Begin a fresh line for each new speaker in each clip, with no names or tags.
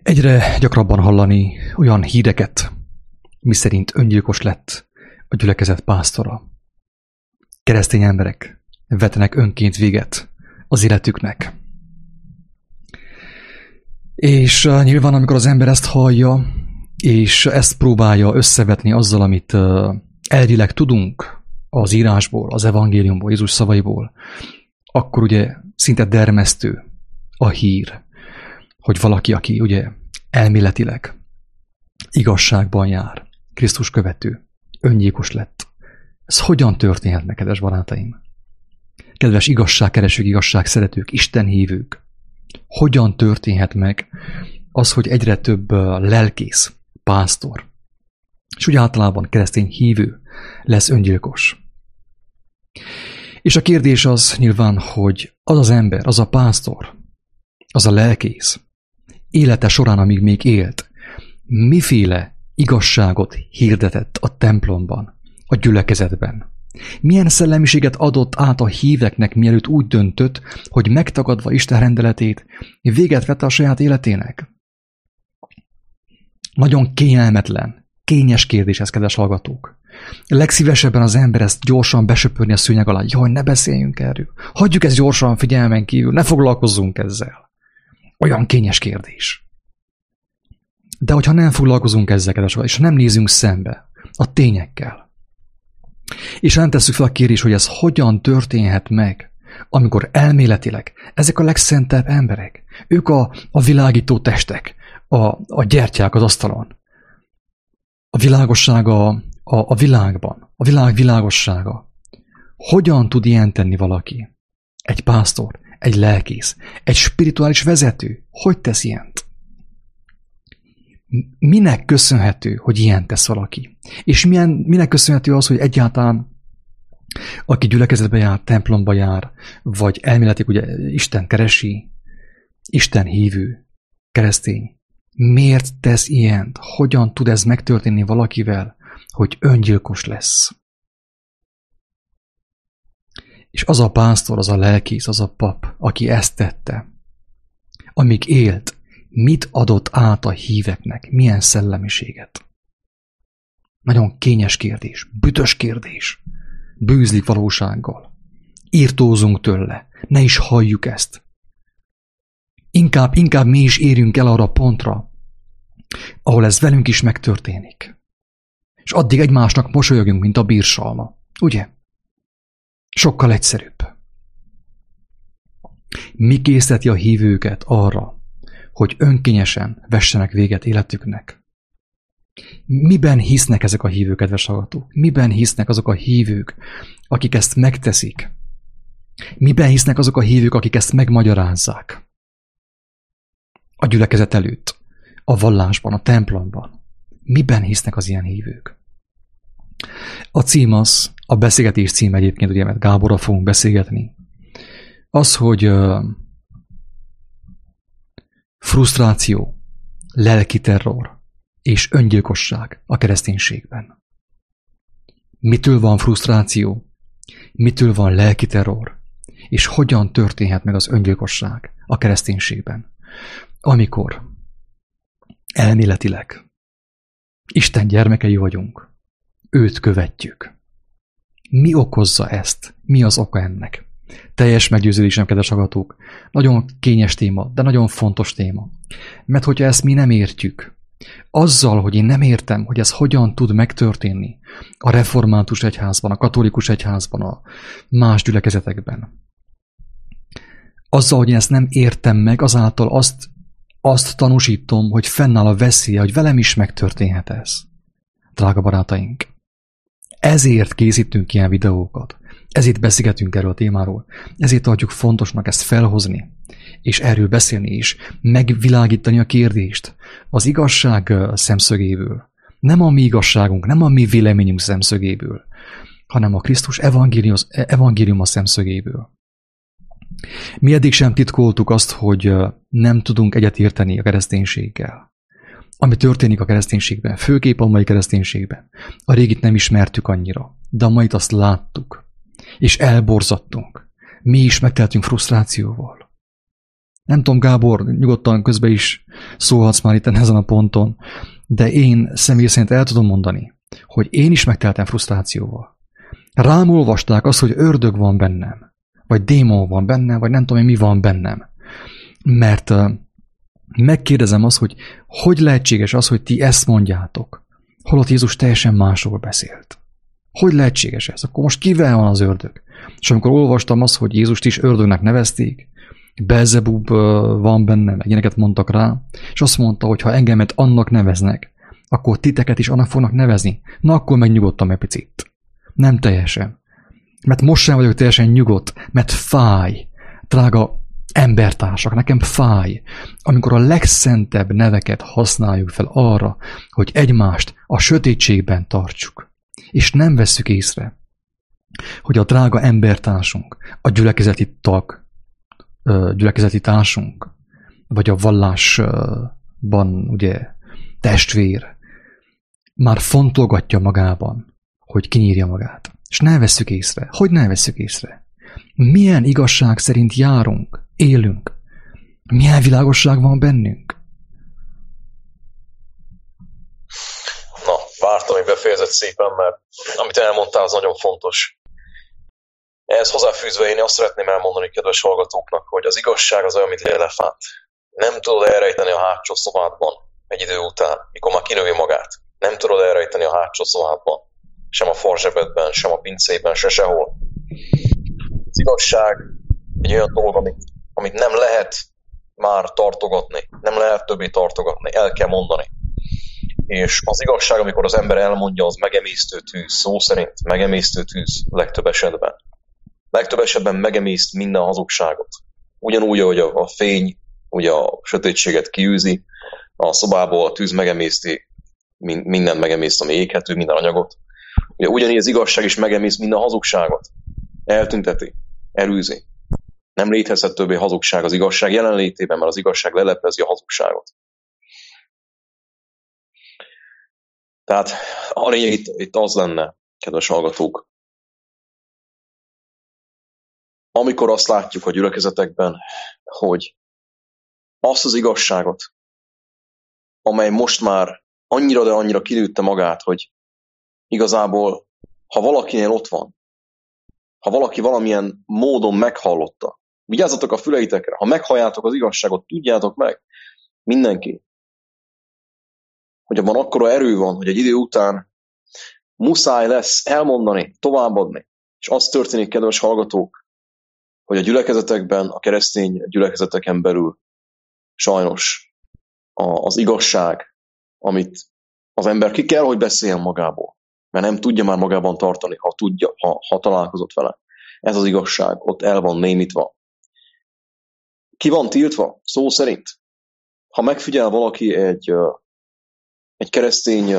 Egyre gyakrabban hallani olyan híreket, miszerint öngyilkos lett a gyülekezet pásztora. Keresztény emberek vetnek önként véget az életüknek. És nyilván, amikor az ember ezt hallja, és ezt próbálja összevetni azzal, amit elvileg tudunk az írásból, az evangéliumból, Jézus szavaiból, akkor ugye szinte dermesztő a hír, hogy valaki, aki ugye elméletileg igazságban jár, Krisztus követő, öngyilkos lett. Ez hogyan történhet meg, kedves barátaim? Kedves igazságkeresők, igazságszeretők, istenhívők, hogyan történhet meg az, hogy egyre több lelkész, pásztor, és úgy általában keresztény hívő lesz öngyilkos? És a kérdés az nyilván, hogy az az ember, az a pásztor, az a lelkész, élete során, amíg még élt, miféle igazságot hirdetett a templomban, a gyülekezetben? Milyen szellemiséget adott át a híveknek, mielőtt úgy döntött, hogy megtagadva Isten rendeletét, véget vette a saját életének? Nagyon kényelmetlen, kényes kérdés ez, kedves hallgatók. Legszívesebben az ember ezt gyorsan besöpörni a szőnyeg alá. Jaj, ne beszéljünk erről. Hagyjuk ezt gyorsan figyelmen kívül, ne foglalkozzunk ezzel. Olyan kényes kérdés. De hogyha nem foglalkozunk ezzel, kedves hallgatók, és nem nézünk szembe a tényekkel, és nem tesszük fel a kérdést, hogy ez hogyan történhet meg, amikor elméletileg ezek a legszentebb emberek, ők a világító testek, a gyertyák az asztalon, a világossága a világban, a világ világossága. Hogyan tud ilyen tenni valaki? Egy pásztor, egy lelkész, egy spirituális vezető. Hogy tesz ilyent? Minek köszönhető, hogy ilyen tesz valaki? És minek köszönhető az, hogy egyáltalán aki gyülekezetbe jár, templomba jár, vagy elméletileg ugye Isten keresi, Isten hívő, keresztény, miért tesz ilyent? Hogyan tud ez megtörténni valakivel, hogy öngyilkos lesz? És az a pásztor, az a lelkész, az a pap, aki ezt tette, amíg élt, mit adott át a híveknek? Milyen szellemiséget? Nagyon kényes kérdés, büdös kérdés. Bűzlik valósággal. Írtózunk tőle. Ne is halljuk ezt. Inkább mi is érjünk el arra a pontra, ahol ez velünk is megtörténik. És addig egymásnak mosolyogjunk, mint a bírsalma. Ugye? Sokkal egyszerűbb. Mi készíteti a hívőket arra, hogy önkényesen vessenek véget életüknek? Miben hisznek ezek a hívők, kedves hallgatók? Miben hisznek azok a hívők, akik ezt megteszik? Miben hisznek azok a hívők, akik ezt megmagyarázzák? A gyülekezet előtt, a vallásban, a templomban. Miben hisznek az ilyen hívők? A cím az, a beszélgetés cím egyébként, ugye, mert Gáborral fogunk beszélgetni, az, hogy frusztráció, lelki terror és öngyilkosság a kereszténységben. Mitől van frusztráció? Mitől van lelki terror? És hogyan történhet meg az öngyilkosság a kereszténységben? Amikor elméletileg Isten gyermekei vagyunk, őt követjük. Mi okozza ezt? Mi az oka ennek? Teljes meggyőződésem, kedves hallgatók, nagyon kényes téma, de nagyon fontos téma. Mert hogyha ezt mi nem értjük, azzal, hogy én nem értem, hogy ez hogyan tud megtörténni a református egyházban, a katolikus egyházban, a más gyülekezetekben, azzal, hogy én ezt nem értem meg, azáltal azt tanúsítom, hogy fennáll a veszélye, hogy velem is megtörténhet ez. Drága barátaink, ezért készítünk ilyen videókat, ezért beszélgetünk erről a témáról, ezért tartjuk fontosnak ezt felhozni, és erről beszélni is, megvilágítani a kérdést az igazság szemszögéből. Nem a mi igazságunk, nem a mi véleményünk szemszögéből, hanem a Krisztus evangéliuma szemszögéből. Mi eddig sem titkoltuk azt, hogy nem tudunk egyetérteni a kereszténységgel. Ami történik a kereszténységben, főképp a mai kereszténységben. A régit nem ismertük annyira, de a mait azt láttuk, és elborzadtunk. Mi is megteltünk frusztrációval. Nem tudom, Gábor, nyugodtan közben is szólhatsz már itt ezen a ponton, de én személy szerint el tudom mondani, hogy én is megteltem frusztrációval. Rám olvasták azt, hogy ördög van bennem, vagy démon van bennem, vagy nem tudom, mi van bennem. Mert megkérdezem azt, hogy lehetséges az, hogy ti ezt mondjátok, holott Jézus teljesen másról beszélt. Hogy lehetséges ez? Akkor most kivel van az ördög? És amikor olvastam azt, hogy Jézust is ördögnek nevezték, Belzebub van bennem, ilyeneket mondtak rá, és azt mondta, hogy ha engemet annak neveznek, akkor titeket is annak fognak nevezni. Na akkor megnyugodtam egy picit. Nem teljesen. Mert most sem vagyok teljesen nyugodt, mert fáj. Drága embertársak, nekem fáj, amikor a legszentebb neveket használjuk fel arra, hogy egymást a sötétségben tartsuk. És nem vesszük észre, hogy a drága embertársunk, a gyülekezeti tag, gyülekezeti társunk, vagy a vallásban, ugye, testvér, már fontolgatja magában, hogy kinyírja magát. És ne vesszük észre. Hogy ne vesszük észre? Milyen igazság szerint járunk, élünk? Milyen világosság van bennünk?
Na, vártam, hogy befejezett szépen, mert amit elmondtál, az nagyon fontos. Ehhez hozzáfűzve én azt szeretném elmondani kedves hallgatóknak, hogy az igazság az olyan, mint egy elefánt. Nem tudod elrejteni a hátsó szobádban egy idő után, mikor már kinövi magát. Nem tudod elrejteni a hátsó szobádban. Sem a farzsebedben, sem a pincében, se sehol. Az igazság egy olyan dolog, amit nem lehet már tartogatni. Nem lehet többé tartogatni. El kell mondani. És az igazság, amikor az ember elmondja, az megemésztő tűz. Szó szerint megemésztő tűz legtöbb esetben. Legtöbb esetben megemészt minden hazugságot. Ugyanúgy, ahogy a fény ugye a sötétséget kiűzi, a szobából a tűz megemészti, minden megemészt, ami éghető, minden anyagot. Ugye ugyanígy az igazság is megemészt minden hazugságot. Eltünteti, elűzi. Nem létezhet többé hazugság az igazság jelenlétében, mert az igazság leleplezi a hazugságot. Tehát a lényeg itt az lenne, kedves hallgatók, amikor azt látjuk a gyülekezetekben, hogy azt az igazságot, amely most már annyira, de annyira kinőtte magát, hogy igazából, ha valakinél ott van, ha valaki valamilyen módon meghallotta, vigyázzatok a füleitekre, ha meghalljátok az igazságot, tudjátok meg, mindenki, hogy abban akkora erő van, hogy egy idő után muszáj lesz elmondani, továbbadni. És az történik, kedves hallgatók, hogy a gyülekezetekben, a keresztény gyülekezeteken belül sajnos az igazság, amit az ember ki kell, hogy beszéljen magából, mert nem tudja már magában tartani, ha tudja, ha találkozott vele. Ez az igazság, ott el van némítva. Ki van tiltva? Szó szerint. Ha megfigyel valaki egy keresztény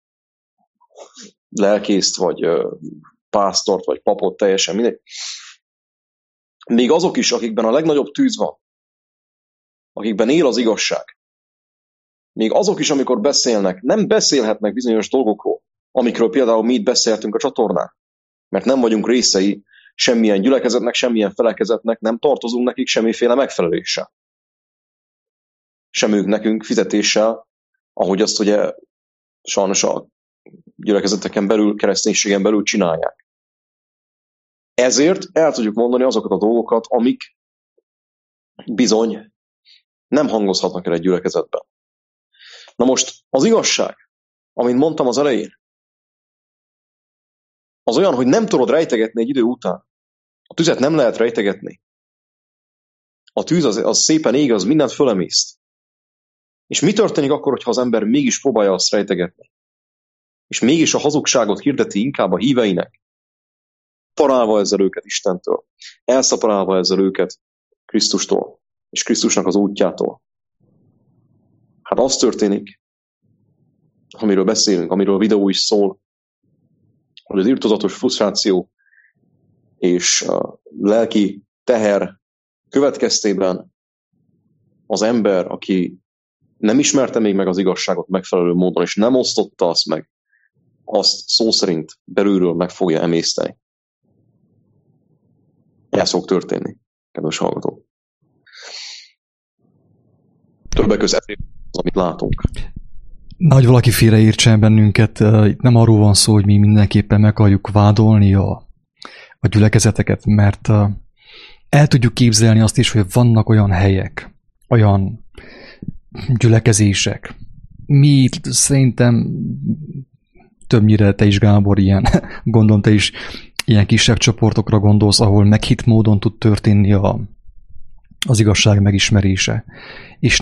lelkészt, vagy pásztort, vagy papot, teljesen mindegy, még azok is, akikben a legnagyobb tűz van, akikben él az igazság, még azok is, amikor beszélnek, nem beszélhetnek bizonyos dolgokról, amikről például mi itt beszéltünk a csatornán, mert nem vagyunk részei semmilyen gyülekezetnek, semmilyen felekezetnek, nem tartozunk nekik semmiféle megfeleléssel. Sem ők nekünk fizetéssel, ahogy azt ugye sajnos a gyülekezeteken belül, kereszténységen belül csinálják. Ezért el tudjuk mondani azokat a dolgokat, amik bizony nem hangozhatnak el egy gyülekezetben. Na most az igazság, amit mondtam az elején, az olyan, hogy nem tudod rejtegetni egy idő után. A tüzet nem lehet rejtegetni. A tűz az szépen ég, az mindent fölemészt. És mi történik akkor, hogyha az ember mégis próbálja azt rejtegetni? És mégis a hazugságot hirdeti inkább a híveinek, parálva ezzel őket Istentől, elszaporálva ezzel őket Krisztustól, és Krisztusnak az útjától. Hát az történik, amiről beszélünk, amiről a videó is szól, hogy az irtózatos frusztráció és a lelki teher következtében az ember, aki nem ismerte még meg az igazságot megfelelő módon, és nem osztotta azt meg, azt szó szerint belülről meg fogja emészteni. Ez fog történni, kedves hallgatók. Többek között az, amit látunk.
Nagy valaki félreértsen bennünket, itt nem arról van szó, hogy mi mindenképpen meg akarjuk vádolni a gyülekezeteket, mert el tudjuk képzelni azt is, hogy vannak olyan helyek, olyan gyülekezések. Mi szerintem többnyire te is, Gábor, ilyen, gondolom te is ilyen kisebb csoportokra gondolsz, ahol meghitt módon tud történni az igazság megismerése, és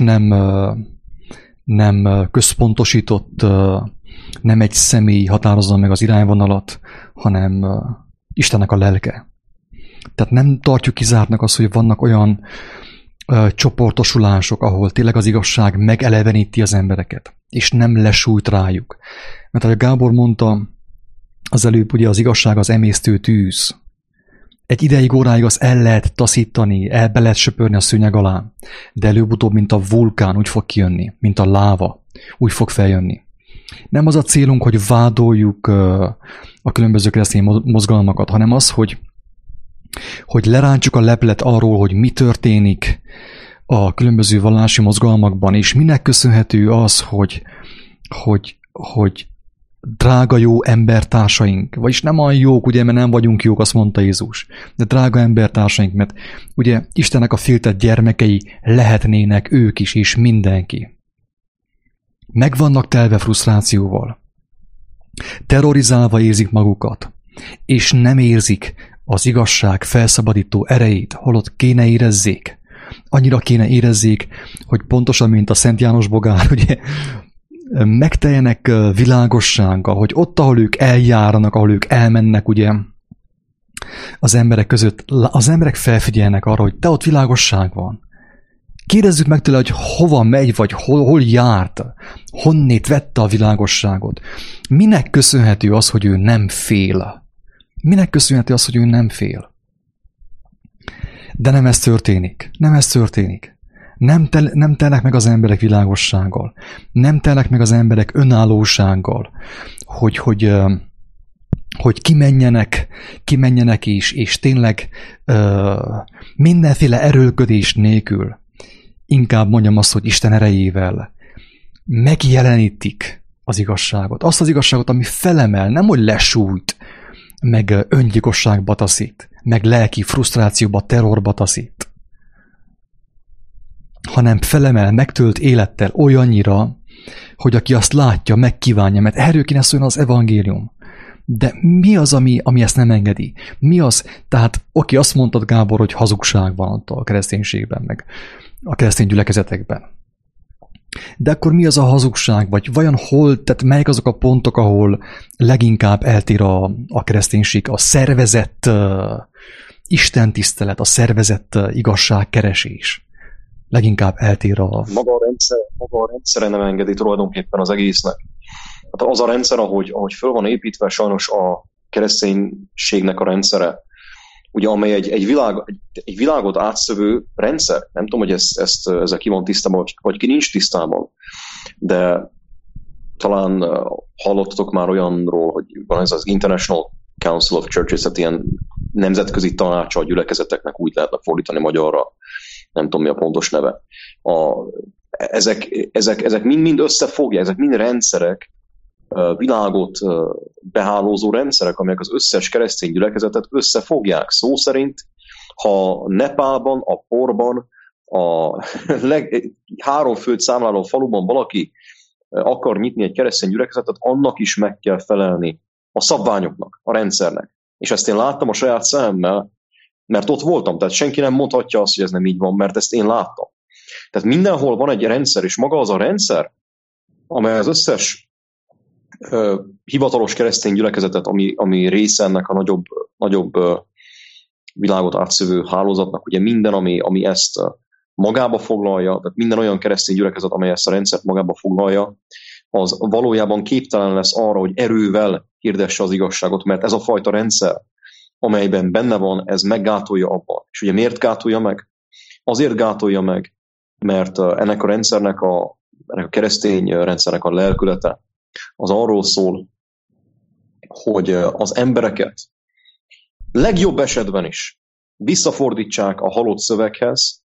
nem központosított, nem egy személy határozza meg az irányvonalat, hanem Istennek a lelke. Tehát nem tartjuk kizártnak azt, hogy vannak olyan csoportosulások, ahol tényleg az igazság megeleveníti az embereket, és nem lesújt rájuk. Mert ahogy Gábor mondta, az előbb ugye az igazság az emésztő tűz. Egy ideig, óráig azt el lehet taszítani, be lehet söpörni a szőnyeg alá, de előbb-utóbb, mint a vulkán, úgy fog kijönni, mint a láva, úgy fog feljönni. Nem az a célunk, hogy vádoljuk a különböző keresztény mozgalmakat, hanem az, hogy lerántsuk a leplet arról, hogy mi történik a különböző vallási mozgalmakban, és minek köszönhető az, hogy drága jó embertársaink, vagyis nem olyan jók, ugye, mert nem vagyunk jók, azt mondta Jézus, de drága embertársaink, mert ugye Istennek a féltett gyermekei lehetnének ők is, és mindenki. Meg vannak telve frusztrációval, terrorizálva érzik magukat, és nem érzik az igazság felszabadító erejét, holott kéne érezzék. Annyira kéne érezzék, hogy pontosan, mint a Szent János bogár, ugye, megteljenek világossággal, hogy ott, ahol ők eljárnak, ahol ők elmennek, ugye, az emberek között, az emberek felfigyelnek arra, hogy de ott világosság van. Kérdezzük meg tőle, hogy hova megy, vagy hol járt, honnét vette a világosságot. Minek köszönhető az, hogy ő nem fél? Minek köszönhető az, hogy ő nem fél? De nem ez történik. Nem ez történik. Nem telnek meg az emberek világossággal. Nem telnek meg az emberek önállósággal, hogy kimenjenek és tényleg mindenféle erőlködés nélkül, inkább mondjam azt, hogy Isten erejével megjelenítik az igazságot. Azt az igazságot, ami felemel, nem hogy lesújt, meg öngyilkosságba taszít, meg lelki frusztrációba, terrorba taszít, hanem felemel, megtölt élettel olyannyira, hogy aki azt látja, megkívánja, mert erről kéne szólni az evangélium. De mi az, ami ezt nem engedi? Mi az? Tehát oké, azt mondtad, Gábor, hogy hazugság van ott a kereszténységben, meg a keresztény gyülekezetekben. De akkor mi az a hazugság? Vagy vajon tehát melyek azok a pontok, ahol leginkább eltér a kereszténység, a szervezett istentisztelet, a szervezett igazságkeresés? Leginkább eltér
Maga a rendszer nem engedi tulajdonképpen az egésznek. Hát az a rendszer, ahogy föl van építve sajnos a kereszténységnek a rendszere, ugye, amely egy világot átszövő rendszer. Nem tudom, hogy ezzel ki van tisztában, vagy ki nincs tisztában, de talán hallottatok már olyanról, hogy van ez az International Council of Churches, tehát ilyen nemzetközi tanácsa a gyülekezeteknek, úgy lehetne fordítani magyarra, nem tudom, mi a pontos neve. Ezek mind összefogják, ezek mind rendszerek, világot behálózó rendszerek, amelyek az összes keresztény gyülekezetet összefogják. Szó szerint, ha Nepálban, a porban, a 3 főt számláló faluban valaki akar nyitni egy keresztény gyülekezetet, annak is meg kell felelni a szabványoknak, a rendszernek. És ezt én láttam a saját szememmel, mert ott voltam, tehát senki nem mondhatja azt, hogy ez nem így van, mert ezt én láttam. Tehát mindenhol van egy rendszer, és maga az a rendszer, amely az összes hivatalos keresztény gyülekezetet, ami része ennek a nagyobb világot átszövő hálózatnak, ugye minden, ami ezt magába foglalja, tehát minden olyan keresztény gyülekezet, amely ezt a rendszert magába foglalja, az valójában képtelen lesz arra, hogy erővel hirdesse az igazságot, mert ez a fajta rendszer, amelyben benne van, ez meggátolja abban. És ugye miért gátolja meg? Azért gátolja meg, mert ennek a rendszernek, ennek a keresztény rendszernek a lelkülete az arról szól, hogy az embereket legjobb esetben is visszafordítsák a halott szöveghez,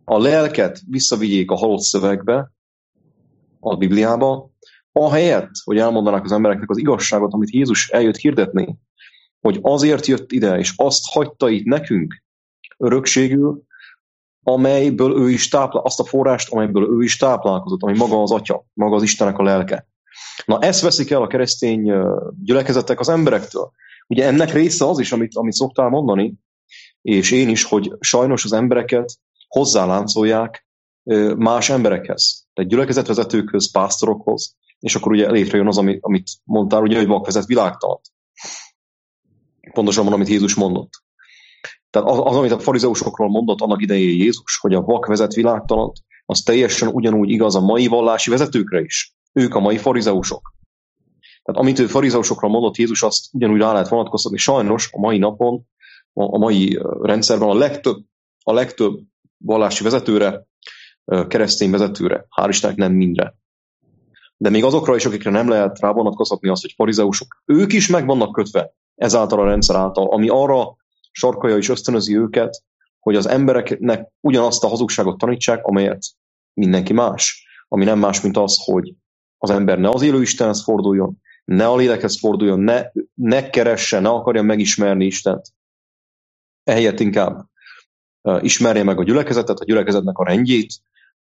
a lelket visszavigyék a halott szövegbe, a Bibliába, ahelyett, hogy elmondanák az embereknek az igazságot, amit Jézus eljött hirdetni, hogy azért jött ide, és azt hagyta itt nekünk örökségül, amelyből ő is azt a forrást, amelyből ő is táplálkozott, ami maga az Atya, maga az Istennek a lelke. Na, ezt veszik el a keresztény gyülekezetek az emberektől. Ugye ennek része az is, amit szoktál mondani, és én is, hogy sajnos az embereket hozzáláncolják más emberekhez. Tehát gyülekezetvezetőkhöz, pásztorokhoz, és akkor ugye létrejön az, amit mondtál, ugye, hogy vak vezet világtalant. Pontosan van, amit Jézus mondott. Tehát az, amit a farizeusokról mondott annak idején Jézus, hogy a vak vezet világtalant, az teljesen ugyanúgy igaz a mai vallási vezetőkre is. Ők a mai farizeusok. Tehát amit ő farizeusokról mondott Jézus, azt ugyanúgy rá lehet vonatkoztatni. Sajnos a mai napon, a mai rendszerben a legtöbb vallási vezetőre, keresztény vezetőre, hál' Istennek nem mindre. De még azokra is, akikre nem lehet rávonatkoztatni azt, hogy farizeusok, ők is meg vannak kötve ezáltal a rendszer által, ami arra sarkalja és ösztönözi őket, hogy az embereknek ugyanazt a hazugságot tanítsák, amelyet mindenki más. Ami nem más, mint az, hogy az ember ne az élő Istenhez forduljon, ne a lélekhez forduljon, ne keresse, ne akarja megismerni Istent. Ehelyett inkább ismerje meg a gyülekezetet, a gyülekezetnek a rendjét,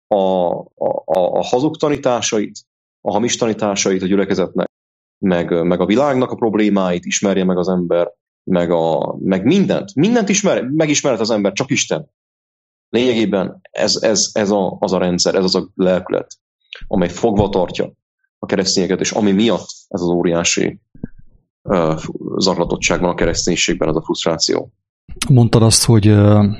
a hazug tanításait, a hamis tanításait a gyülekezetnek, meg a világnak a problémáit ismerje meg az ember, meg mindent megismerhet az ember, csak Isten. Lényegében ez az a rendszer, ez az a lelkület, amely fogva tartja a keresztényeket, és ami miatt ez az óriási zaklatottság van a kereszténységben, ez a frusztráció.
Mondtad azt, hogy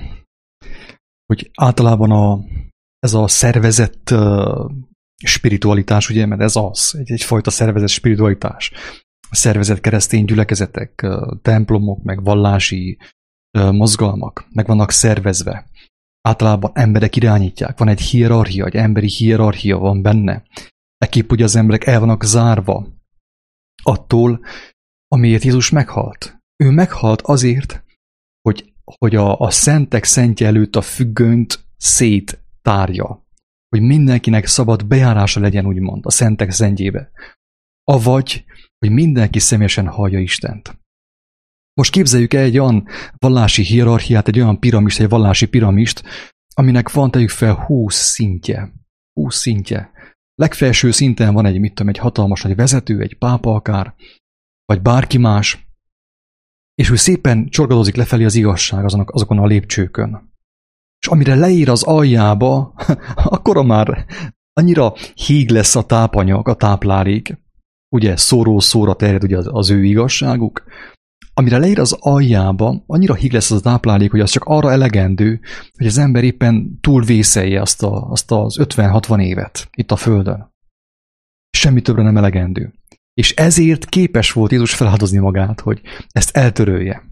általában ez a szervezett spiritualitás, ugye, mert ez az, egyfajta szervezett spiritualitás. Szervezett keresztény gyülekezetek, templomok, meg vallási mozgalmak, meg vannak szervezve. Általában emberek irányítják, van egy hierarchia, egy emberi hierarchia van benne. Ekképp ugye az emberek el vannak zárva attól, amiért Jézus meghalt. Ő meghalt azért, hogy a szentek szentje előtt a függönyt széttárja. Hogy mindenkinek szabad bejárása legyen, úgymond, a szentek szentjébe. Avagy, hogy mindenki személyesen hallja Istent. Most képzeljük el egy olyan vallási hierarchiát, egy olyan piramist, egy vallási piramist, aminek van, tegyük fel, 20 szintje. 20 szintje. Legfelső szinten van egy hatalmas nagy vezető, egy pápa akár, vagy bárki más, és ő szépen csorgadozik lefelé az igazság azokon a lépcsőkön. És amire leír az aljába, akkora már annyira híg lesz a tápanyag, a táplálék, ugye szóról szóra terjed ugye az ő igazságuk, amire leír az aljába, annyira híg lesz az a táplálék, hogy az csak arra elegendő, hogy az ember éppen túlvészelje azt az 50-60 évet itt a Földön. Semmi többre nem elegendő. És ezért képes volt Jézus feláldozni magát, hogy ezt eltörölje.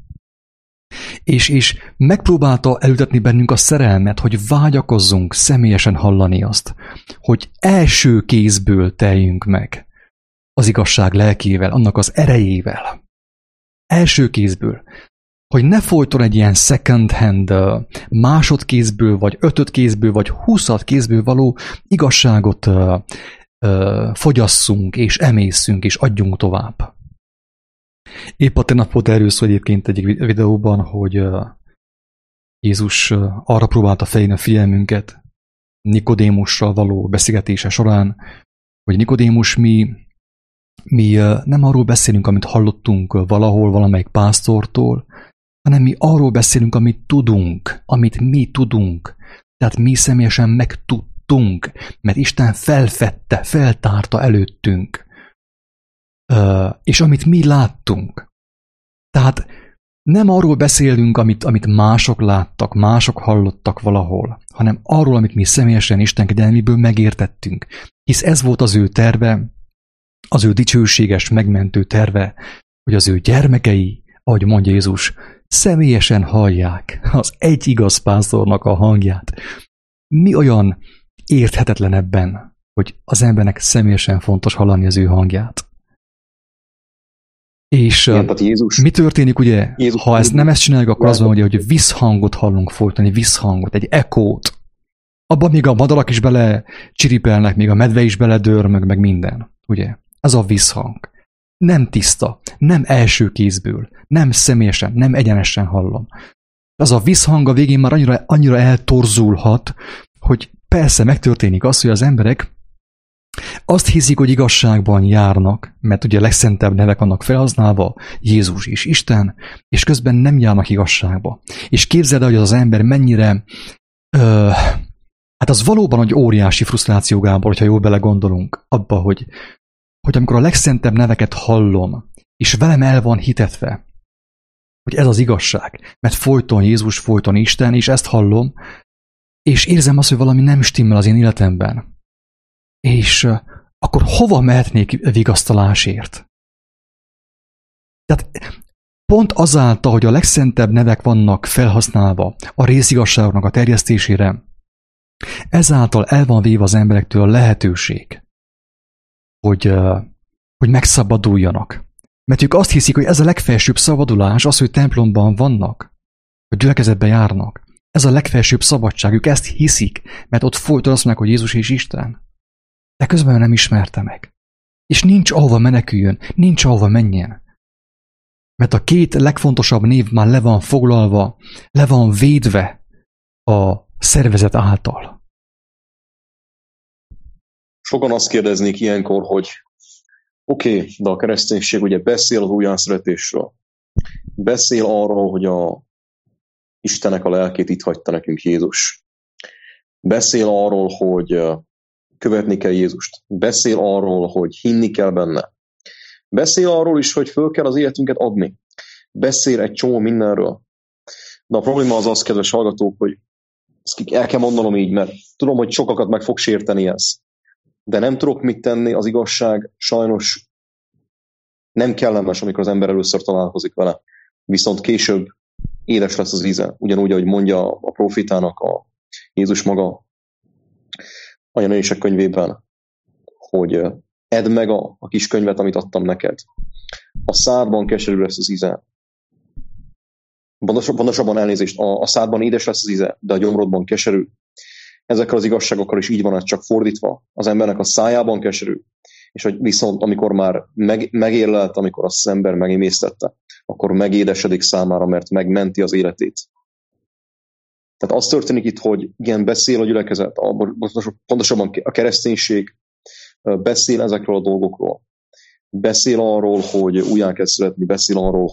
És megpróbálta elültetni bennünk a szerelmet, hogy vágyakozzunk személyesen hallani azt, hogy első kézből teljünk meg az igazság lelkével, annak az erejével. Első kézből. Hogy ne folyton egy ilyen second hand, másodkézből, vagy ötödkézből, vagy 20 kézből való igazságot fogyasszunk, és emészünk, és adjunk tovább. Épp a tegnap volt erről szó egyébként egy videóban, hogy Jézus arra próbálta felhívni a figyelmünket Nikodémussal való beszélgetése során, hogy Nikodémus, mi nem arról beszélünk, amit hallottunk valahol, valamelyik pásztortól, hanem mi arról beszélünk, amit mi tudunk. Tehát mi személyesen megtudtunk, mert Isten felfedte, feltárta előttünk. És amit mi láttunk. Tehát nem arról beszélünk, amit mások láttak, mások hallottak valahol, hanem arról, amit mi személyesen Isten kegyelméből megértettünk. Hisz ez volt az ő terve, az ő dicsőséges, megmentő terve, hogy az ő gyermekei, ahogy mondja Jézus, személyesen hallják az egy igaz pásztornak a hangját. Mi olyan érthetetlen ebben, hogy az embernek személyesen fontos hallani az ő hangját? És igen, Jézus, mi történik, ugye, Jézus, ha ezt nem ezt csináljuk, akkor az van, ugye, hogy visszhangot hallunk folyton, egy visszhangot, egy ekót. Abban még a madarak is bele csiripelnek, még a medve is beledörmög, meg minden. Ugye? Ez a visszhang. Nem tiszta, nem első kézből, nem személyesen, nem egyenesen hallom. Az a visszhang a végén már annyira eltorzulhat, hogy persze megtörténik az, hogy az emberek azt hiszik, hogy igazságban járnak, mert ugye a legszentebb nevek vannak felhasználva, Jézus és Isten, és közben nem járnak igazságba. És képzeld el, hogy az ember mennyire... hát az valóban egy óriási frusztráció, Gábor, hogyha jól belegondolunk abba, hogy amikor a legszentebb neveket hallom, és velem el van hitetve, hogy ez az igazság, mert folyton Jézus, folyton Isten, és ezt hallom, és érzem azt, hogy valami nem stimmel az én életemben. És akkor hova mehetnék vigasztalásért? Tehát pont azáltal, hogy a legszentebb nevek vannak felhasználva a részigazságoknak a terjesztésére, ezáltal el van véve az emberektől a lehetőség, hogy megszabaduljanak. Mert ők azt hiszik, hogy ez a legfelsőbb szabadulás, az, hogy templomban vannak, hogy gyülekezetben járnak. Ez a legfelsőbb szabadság, ők ezt hiszik, mert ott folyton azt mondják, hogy Jézus és Isten. De közben nem ismerte meg. És nincs ahova meneküljön, nincs ahova menjen. Mert a két legfontosabb név már le van foglalva, le van védve a szervezet által.
Sokan azt kérdeznék ilyenkor, hogy oké, de a kereszténység ugye beszél az újjászületésről. Beszél arról, hogy a Istennek a lelkét itt hagyta nekünk Jézus. Beszél arról, hogy követni kell Jézust. Beszél arról, hogy hinni kell benne. Beszél arról is, hogy föl kell az életünket adni. Beszél egy csomó mindenről. De a probléma az, kedves hallgatók, hogy ezt el kell mondanom így, mert tudom, hogy sokakat meg fog sérteni ez. De nem tudok mit tenni, az igazság sajnos nem kellemes, amikor az ember először találkozik vele. Viszont később édes lesz az íze. Ugyanúgy, ahogy mondja a profitának a Jézus maga a Jelenések könyvében, hogy edd meg a kis könyvet, amit adtam neked. A szádban keserű lesz az íze. Pontosabban elnézést, a szádban édes lesz az íze, de a gyomrodban keserű. Ezekkel az igazságokkal is így van, ez csak fordítva. Az embernek a szájában keserű, és hogy viszont amikor már megérlelt, amikor azt az ember megemésztette, akkor megédesedik számára, mert megmenti az életét. Tehát az történik itt, hogy igen, beszél a gyülekezet, pontosabban a kereszténység beszél ezekről a dolgokról. Beszél arról, hogy újjá kell születni, beszél arról,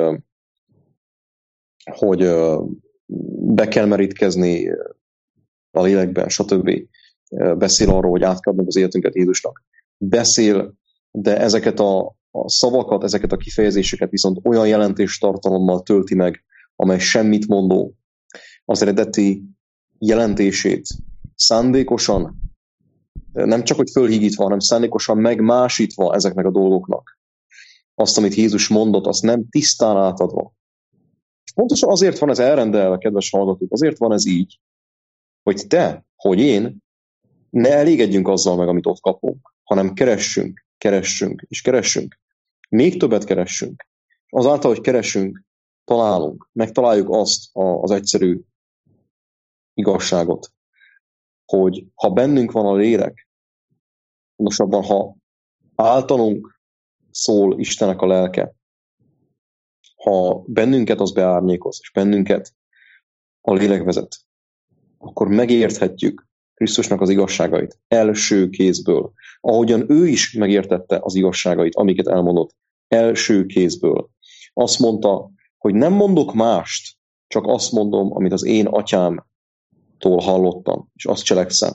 hogy be kell merítkezni a lélekben, stb. Beszél arról, hogy át kell adnunk az életünket Jézusnak. Beszél, de ezeket a szavakat, ezeket a kifejezéseket viszont olyan jelentéstartalommal tölti meg, amely semmit mondó, az eredeti jelentését szándékosan, nem csak hogy fölhígítva, hanem szándékosan megmásítva ezeknek a dolgoknak. Azt, amit Jézus mondott, azt nem tisztán átadva. És pontosan azért van ez elrendelve, kedves hallgatók, azért van ez így, hogy te, hogy én, ne elégedjünk azzal meg, amit ott kapunk, hanem keressünk. Még többet keressünk. Azáltal, hogy keresünk, találunk. Megtaláljuk azt az egyszerű igazságot, hogy ha bennünk van a lélek, pontosabban, ha általunk szól Istennek a lelke, ha bennünket az beárnyékoz, és bennünket a lélek vezet, akkor megérthetjük Krisztusnak az igazságait első kézből, ahogyan ő is megértette az igazságait, amiket elmondott első kézből. Azt mondta, hogy nem mondok mást, csak azt mondom, amit az én atyámtól hallottam, és azt cselekszem.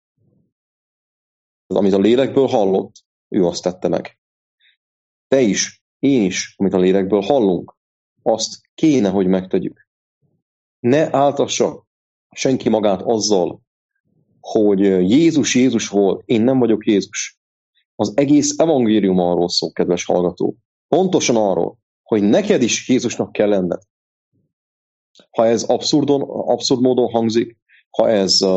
Amit a lélekből hallott, ő azt tette meg. Te is, én is, amit a lélekből hallunk, azt kéne, hogy megtegyük. Ne áltassa senki magát azzal, hogy Jézus volt, én nem vagyok Jézus. Az egész evangélium arról szól, kedves hallgató. Pontosan arról, hogy neked is Jézusnak kell lenned. Ha ez abszurd módon hangzik, ha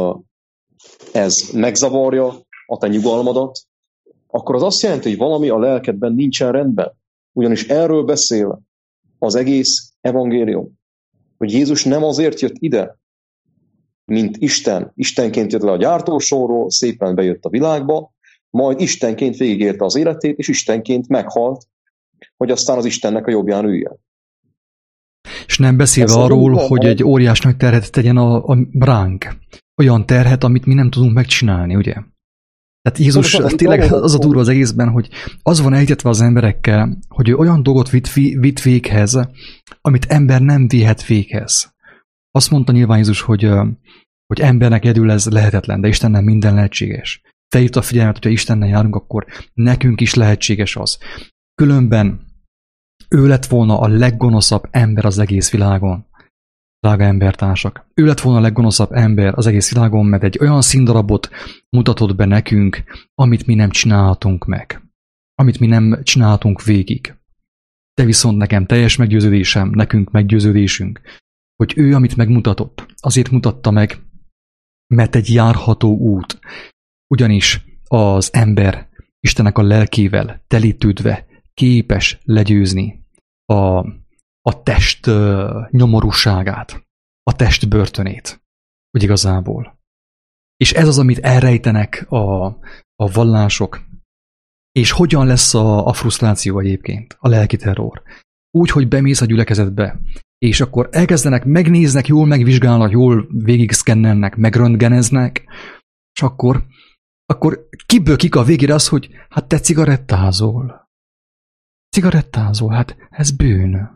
ez megzavarja a te nyugalmadat, akkor az azt jelenti, hogy valami a lelkedben nincsen rendben. Ugyanis erről beszél az egész evangélium. Hogy Jézus nem azért jött ide, mint Isten. Istenként jött le a gyártósorról, szépen bejött a világba, majd Istenként végigélte az életét, és Istenként meghalt, hogy aztán az Istennek a jobbján üljön.
És nem beszélve arról, hogy egy óriás nagy terhet tegyen a ránk. Olyan terhet, amit mi nem tudunk megcsinálni, ugye? Tehát Jézus tényleg az a durva az egészben, hogy az van elhitetve az emberekkel, hogy ő olyan dolgot vitt véghez, amit ember nem vihet véghez. Azt mondta nyilván Jézus, hogy embernek egyedül ez lehetetlen, de Istennek minden lehetséges. Felhívta a figyelmet, hogyha Istennel járunk, akkor nekünk is lehetséges az. Különben ő lett volna a leggonoszabb ember az egész világon. Drága embertársak. Ő lett volna a leggonoszabb ember az egész világon, mert egy olyan színdarabot mutatott be nekünk, amit mi nem csinálhatunk meg. Amit mi nem csinálhatunk végig. De viszont nekem teljes meggyőződésem, nekünk meggyőződésünk, hogy ő, amit megmutatott, azért mutatta meg, mert egy járható út. Ugyanis az ember Istennek a lelkével telítődve képes legyőzni a test nyomorúságát, a test börtönét, úgy igazából. És ez az, amit elrejtenek a vallások. És hogyan lesz a frusztráció egyébként, a lelki terror? Úgy, hogy bemész a gyülekezetbe, és akkor elkezdenek, megnéznek, jól megvizsgálnak, jól végig szkennelnek, megröntgeneznek, és akkor kibökik a végére az, hogy hát te cigarettázol. Cigarettázol, hát ez bűn.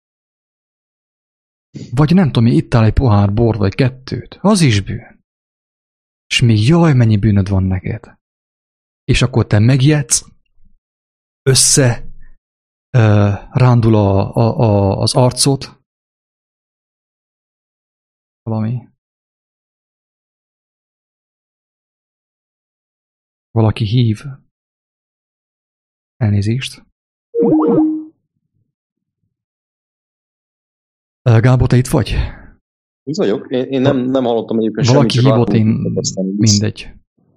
Vagy nem tudom, ittál egy pohár bor vagy kettőt, az is bűn. És még jaj, mennyi bűnöd van neked. És akkor te megijedsz, rándul az arcot, valaki hív. Elnézést. Gábor, te itt vagy?
Itt vagyok. Én nem hallottam egyébként
semmit. Valaki hívott, én mindegy.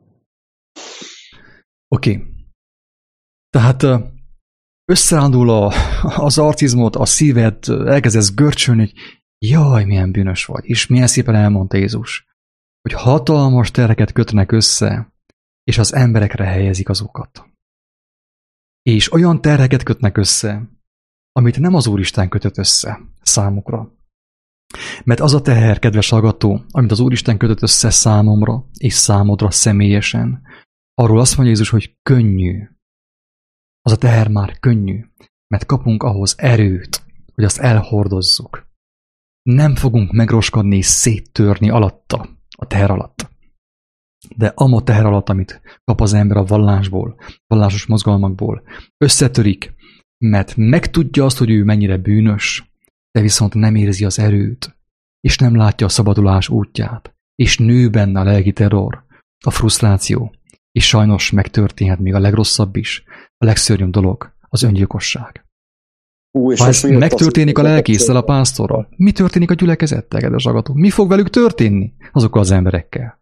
Oké. Tehát összerándul az arcizmot, a szíved, elkezdesz görcsölni, hogy jaj, milyen bűnös vagy. És milyen szépen elmondta Jézus, hogy hatalmas terheket kötnek össze, és az emberekre helyezik azokat. És olyan terheket kötnek össze, amit nem az Úristen kötött össze számukra. Mert az a teher, kedves hallgató, amit az Úristen kötött össze számomra és számodra személyesen, arról azt mondja Jézus, hogy könnyű. Az a teher már könnyű, mert kapunk ahhoz erőt, hogy azt elhordozzuk. Nem fogunk megroskadni és széttörni alatta, a teher alatt. De a teher alatt, amit kap az ember a vallásból, vallásos mozgalmakból, összetörik, mert megtudja azt, hogy ő mennyire bűnös, de viszont nem érzi az erőt, és nem látja a szabadulás útját, és nő benne a lelki terror, a frusztráció, és sajnos megtörténhet még a legrosszabb is, a legszörnyűbb dolog, az öngyilkosság. Ha ez megtörténik a lelkésszel, a pásztorral, mi történik a gyülekezettel, kedves hallgató? Mi fog velük történni azokkal az emberekkel?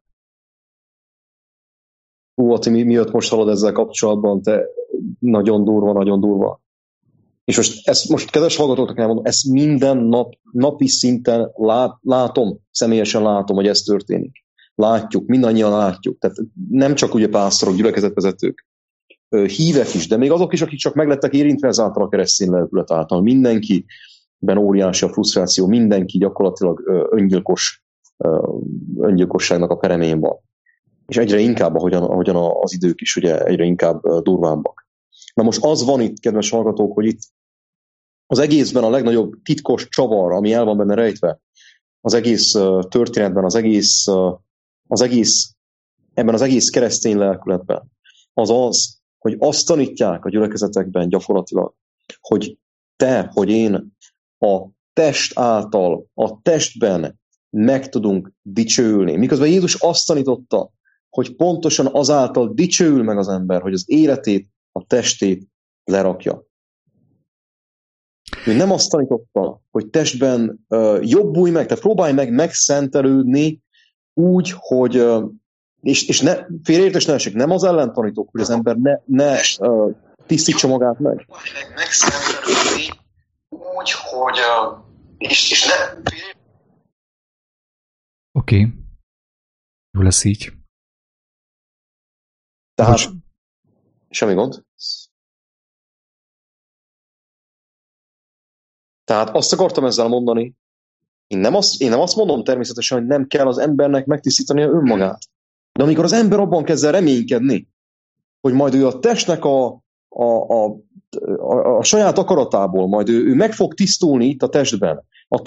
Ati, mi jött most hallod ezzel kapcsolatban? Te nagyon durva, nagyon durva. És most kedves hallgatóknak elmondom, ezt minden napi szinten látom, személyesen látom, hogy ez történik. Látjuk, mindannyian látjuk. Tehát nem csak ugye pásztorok, gyülekezetvezetők, hívek is, de még azok is, akik csak meglettek érintve ezáltal a keresztény lelkület által. Mindenkiben óriási a frusztráció, mindenki gyakorlatilag öngyilkosságnak a peremén van. És egyre inkább, ahogyan az idők is ugye egyre inkább durvábbak. Na most az van itt, kedves hallgatók, hogy itt az egészben a legnagyobb titkos csavar, ami el van benne rejtve, az egész történetben, ebben az egész keresztény lelkületben, az, hogy azt tanítják a gyülekezetekben gyakorlatilag, hogy te, hogy én a test által, a testben meg tudunk dicsőülni. Miközben Jézus azt tanította, hogy pontosan azáltal dicsőül meg az ember, hogy az életét, a testét lerakja. Ő nem azt tanította, hogy testben jobbulj meg, tehát próbálj meg megszentelődni úgy, hogy és ne, félreértés ne esik, nem az ellen tanítok, hogy az ember ne tisztítsa magát meg. Megszentelődni úgy, hogy és ne...
Oké. Jó lesz így.
Tehát, semmi gond. Tehát azt akartam ezzel mondani, én nem azt mondom természetesen, hogy nem kell az embernek megtisztítania önmagát. De amikor az ember abban kezd el reménykedni, hogy majd ő a testnek a saját akaratából, majd ő meg fog tisztulni itt a testben, a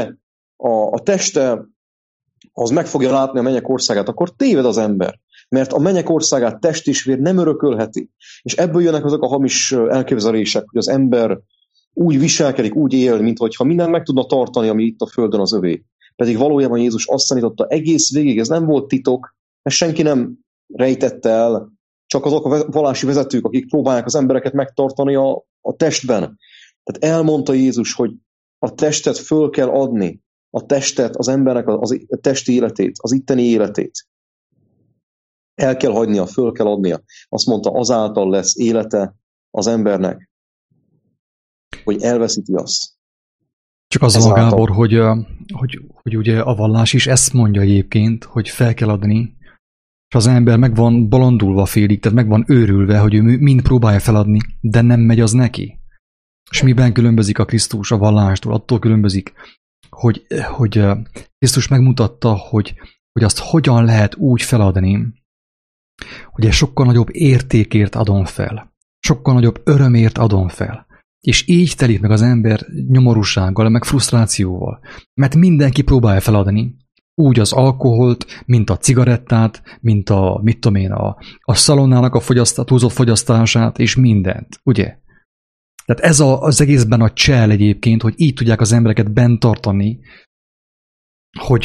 teste az meg fogja látni a mennyek országát, akkor téved az ember. Mert a mennyek országát test és vér nem örökölheti. És ebből jönnek azok a hamis elképzelések, hogy az ember úgy viselkedik, úgy él, mintha mindent meg tudna tartani, ami itt a földön az övé. Pedig valójában Jézus azt tanította egész végig, ez nem volt titok, ezt senki nem rejtette el, csak azok a vallási vezetők, akik próbálják az embereket megtartani a testben. Tehát elmondta Jézus, hogy a testet föl kell adni, a testet, az embernek a testi életét, az itteni életét. El kell hagynia, föl kell adnia. Azt mondta, azáltal lesz élete az embernek, hogy elveszíti azt.
Csak az van, Gábor, hogy ugye a vallás is ezt mondja egyébként, hogy fel kell adni, és az ember meg van bolondulva félig, tehát meg van őrülve, hogy ő mind próbálja feladni, de nem megy az neki. És miben különbözik a Krisztus a vallástól? Attól különbözik, hogy Krisztus megmutatta, hogy azt hogyan lehet úgy feladni, hogy egy sokkal nagyobb értékért adom fel, sokkal nagyobb örömért adom fel. És így telik meg az ember nyomorúsággal, meg frusztrációval. Mert mindenki próbálja feladni, úgy az alkoholt, mint a cigarettát, mint a szalonnának a túlzott fogyasztását, és mindent, ugye? Tehát ez az egészben a csel egyébként, hogy így tudják az embereket bent tartani, hogy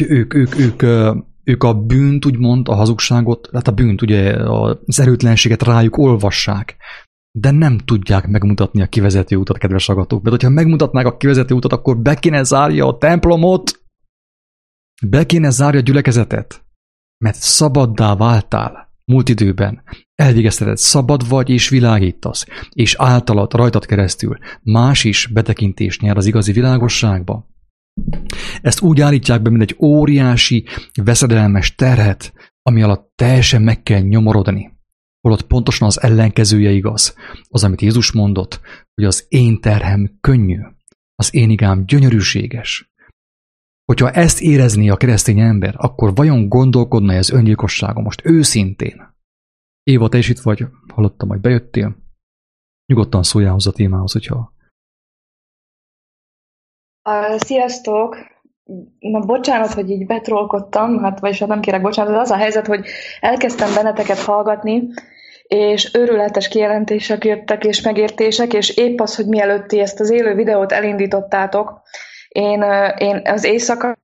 ők a bűnt, úgymond, a hazugságot, hát a bűnt, ugye az erőtlenséget rájuk olvassák, de nem tudják megmutatni a kivezető utat, kedves hallgatók. Mert hogyha megmutatnák a kivezető utat, akkor be kéne zárja a templomot, be kéne zárja a gyülekezetet, mert szabaddá váltál múlt időben. Elvégezteted, szabad vagy és világítasz, és általad, rajtad keresztül más is betekintést nyer az igazi világosságba. Ezt úgy állítják be, mint egy óriási, veszedelmes terhet, ami alatt teljesen meg kell nyomorodni. Holott pontosan az ellenkezője igaz. Az, amit Jézus mondott, hogy az én terhem könnyű, az én igám gyönyörűséges. Hogyha ezt érezné a keresztény ember, akkor vajon gondolkodna ez öngyilkossága most őszintén? Éva, te is itt vagy, hallottam, hogy bejöttél. Nyugodtan szóljál hozzá a témához, hogyha...
Sziasztok! Na, bocsánat, hogy így betrollkodtam, vagyis nem kérek bocsánat, de az a helyzet, hogy elkezdtem benneteket hallgatni, és őrületes kijelentések jöttek és megértések, és épp az, hogy mielőtt ti ezt az élő videót elindítottátok, én az éjszaka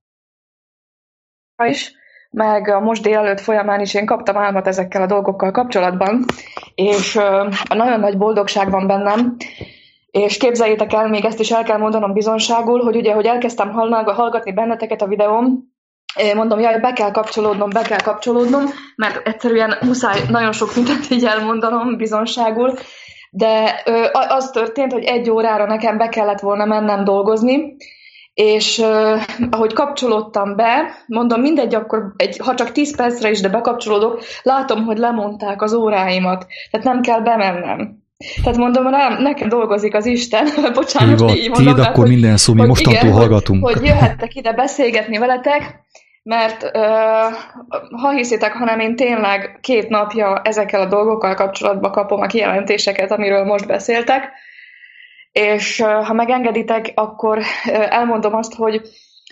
is, meg a most délelőtt folyamán is én kaptam álmat ezekkel a dolgokkal kapcsolatban, és nagyon nagy boldogság van bennem, és képzeljétek el, még ezt is el kell mondanom bizonságul, hogy ugye, hogy elkezdtem hallgatni benneteket a videón, mondom, jaj, be kell kapcsolódnom, mert egyszerűen muszáj nagyon sok mindent így elmondanom bizonságul, de az történt, hogy 1 órára nekem be kellett volna mennem dolgozni, és ahogy kapcsolódtam be, mondom, mindegy, akkor ha csak 10 percre is, de bekapcsolódok, látom, hogy lemondták az óráimat, tehát nem kell bemennem. Tehát mondom, nekem dolgozik az Isten, bocsánat,
Éva,
így mondom.
Tiéd akkor minden szó, mi mostantól
igen,
hallgatunk.
Hogy jöhettek ide beszélgetni veletek, mert ha hiszitek, hanem én tényleg 2 napja ezekkel a dolgokkal kapcsolatban kapom a kijelentéseket, amiről most beszéltek, és ha megengeditek, akkor elmondom azt, hogy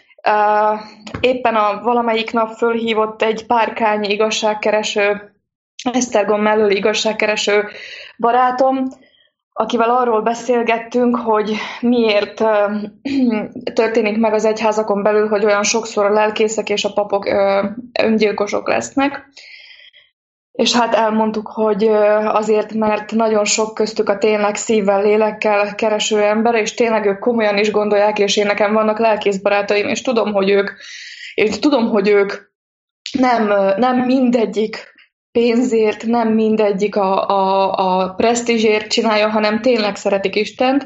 éppen valamelyik nap fölhívott egy párkányi igazságkereső, Esztergom mellőli igazságkereső barátom, akivel arról beszélgettünk, hogy miért történik meg az egyházakon belül, hogy olyan sokszor a lelkészek és a papok öngyilkosok lesznek. És hát elmondtuk, hogy azért, mert nagyon sok köztük a tényleg szívvel, lélekkel kereső ember, és tényleg ők komolyan is gondolják, és én nekem vannak lelkészbarátaim, és tudom, hogy ők nem mindegyik pénzért, nem mindegyik a presztízsért csinálja, hanem tényleg szeretik Istent.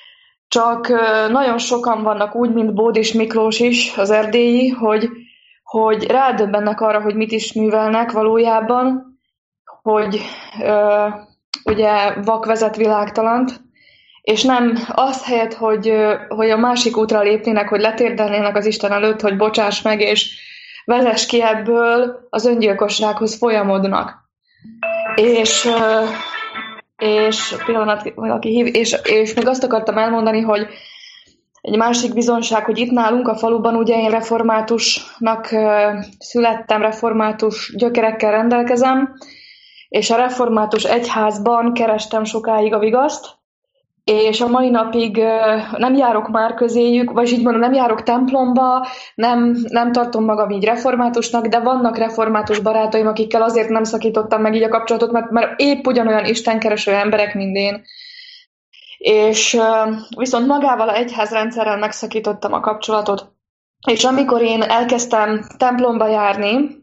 Csak nagyon sokan vannak úgy, mint Bódis Miklós is, az erdélyi, hogy rádöbbennek arra, hogy mit is művelnek valójában, hogy ugye vak vezet világtalant, és nem az helyett, hogy a másik útra lépnének, hogy letérdelnének az Isten előtt, hogy bocsáss meg, és vezess ki ebből, az öngyilkossághoz folyamodnak. És pillanat, valaki hív, és még azt akartam elmondani, hogy egy másik bizonság, hogy itt nálunk a faluban ugye én reformátusnak születtem, református gyökerekkel rendelkezem, és a református egyházban kerestem sokáig a vigaszt, és a mai napig nem járok már közéjük, vagy így mondom, nem járok templomba, nem tartom magam így reformátusnak, de vannak református barátaim, akikkel azért nem szakítottam meg így a kapcsolatot, mert épp ugyanolyan istenkereső emberek, mint én. És viszont magával az egyházrendszerrel megszakítottam a kapcsolatot. És amikor én elkezdtem templomba járni,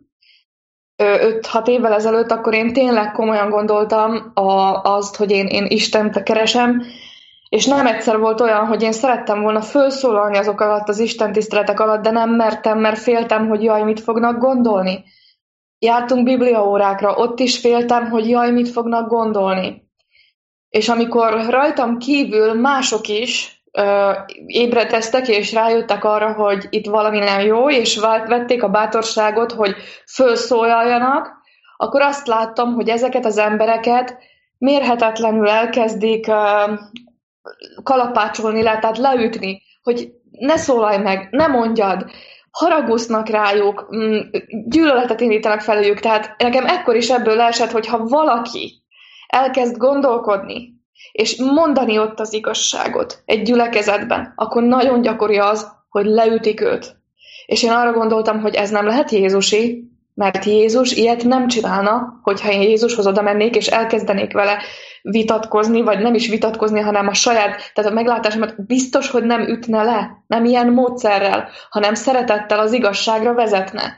5-6 évvel ezelőtt, akkor én tényleg komolyan gondoltam azt, hogy én Istent keresem, és nem egyszer volt olyan, hogy én szerettem volna felszólalni azok alatt, az istentiszteletek alatt, de nem mertem, mert féltem, hogy jaj, mit fognak gondolni. Jártunk bibliaórákra, ott is féltem, hogy jaj, mit fognak gondolni. És amikor rajtam kívül mások is ébredeztek, és rájöttek arra, hogy itt valami nem jó, és vették a bátorságot, hogy felszólaljanak, akkor azt láttam, hogy ezeket az embereket mérhetetlenül elkezdik kalapácsolni le, tehát leütni, hogy ne szólalj meg, ne mondjad, haragusznak rájuk, gyűlöletet indítanak feléjük. Tehát nekem ekkor is ebből leesett, hogyha valaki elkezd gondolkodni, és mondani ott az igazságot egy gyülekezetben, akkor nagyon gyakori az, hogy leütik őt. És én arra gondoltam, hogy ez nem lehet Jézusi, mert Jézus ilyet nem csinálna, hogyha én Jézushoz oda mennék, és elkezdenék vele vitatkozni, vagy nem is vitatkozni, hanem a saját, tehát a meglátásomat biztos, hogy nem ütne le, nem ilyen módszerrel, hanem szeretettel az igazságra vezetne.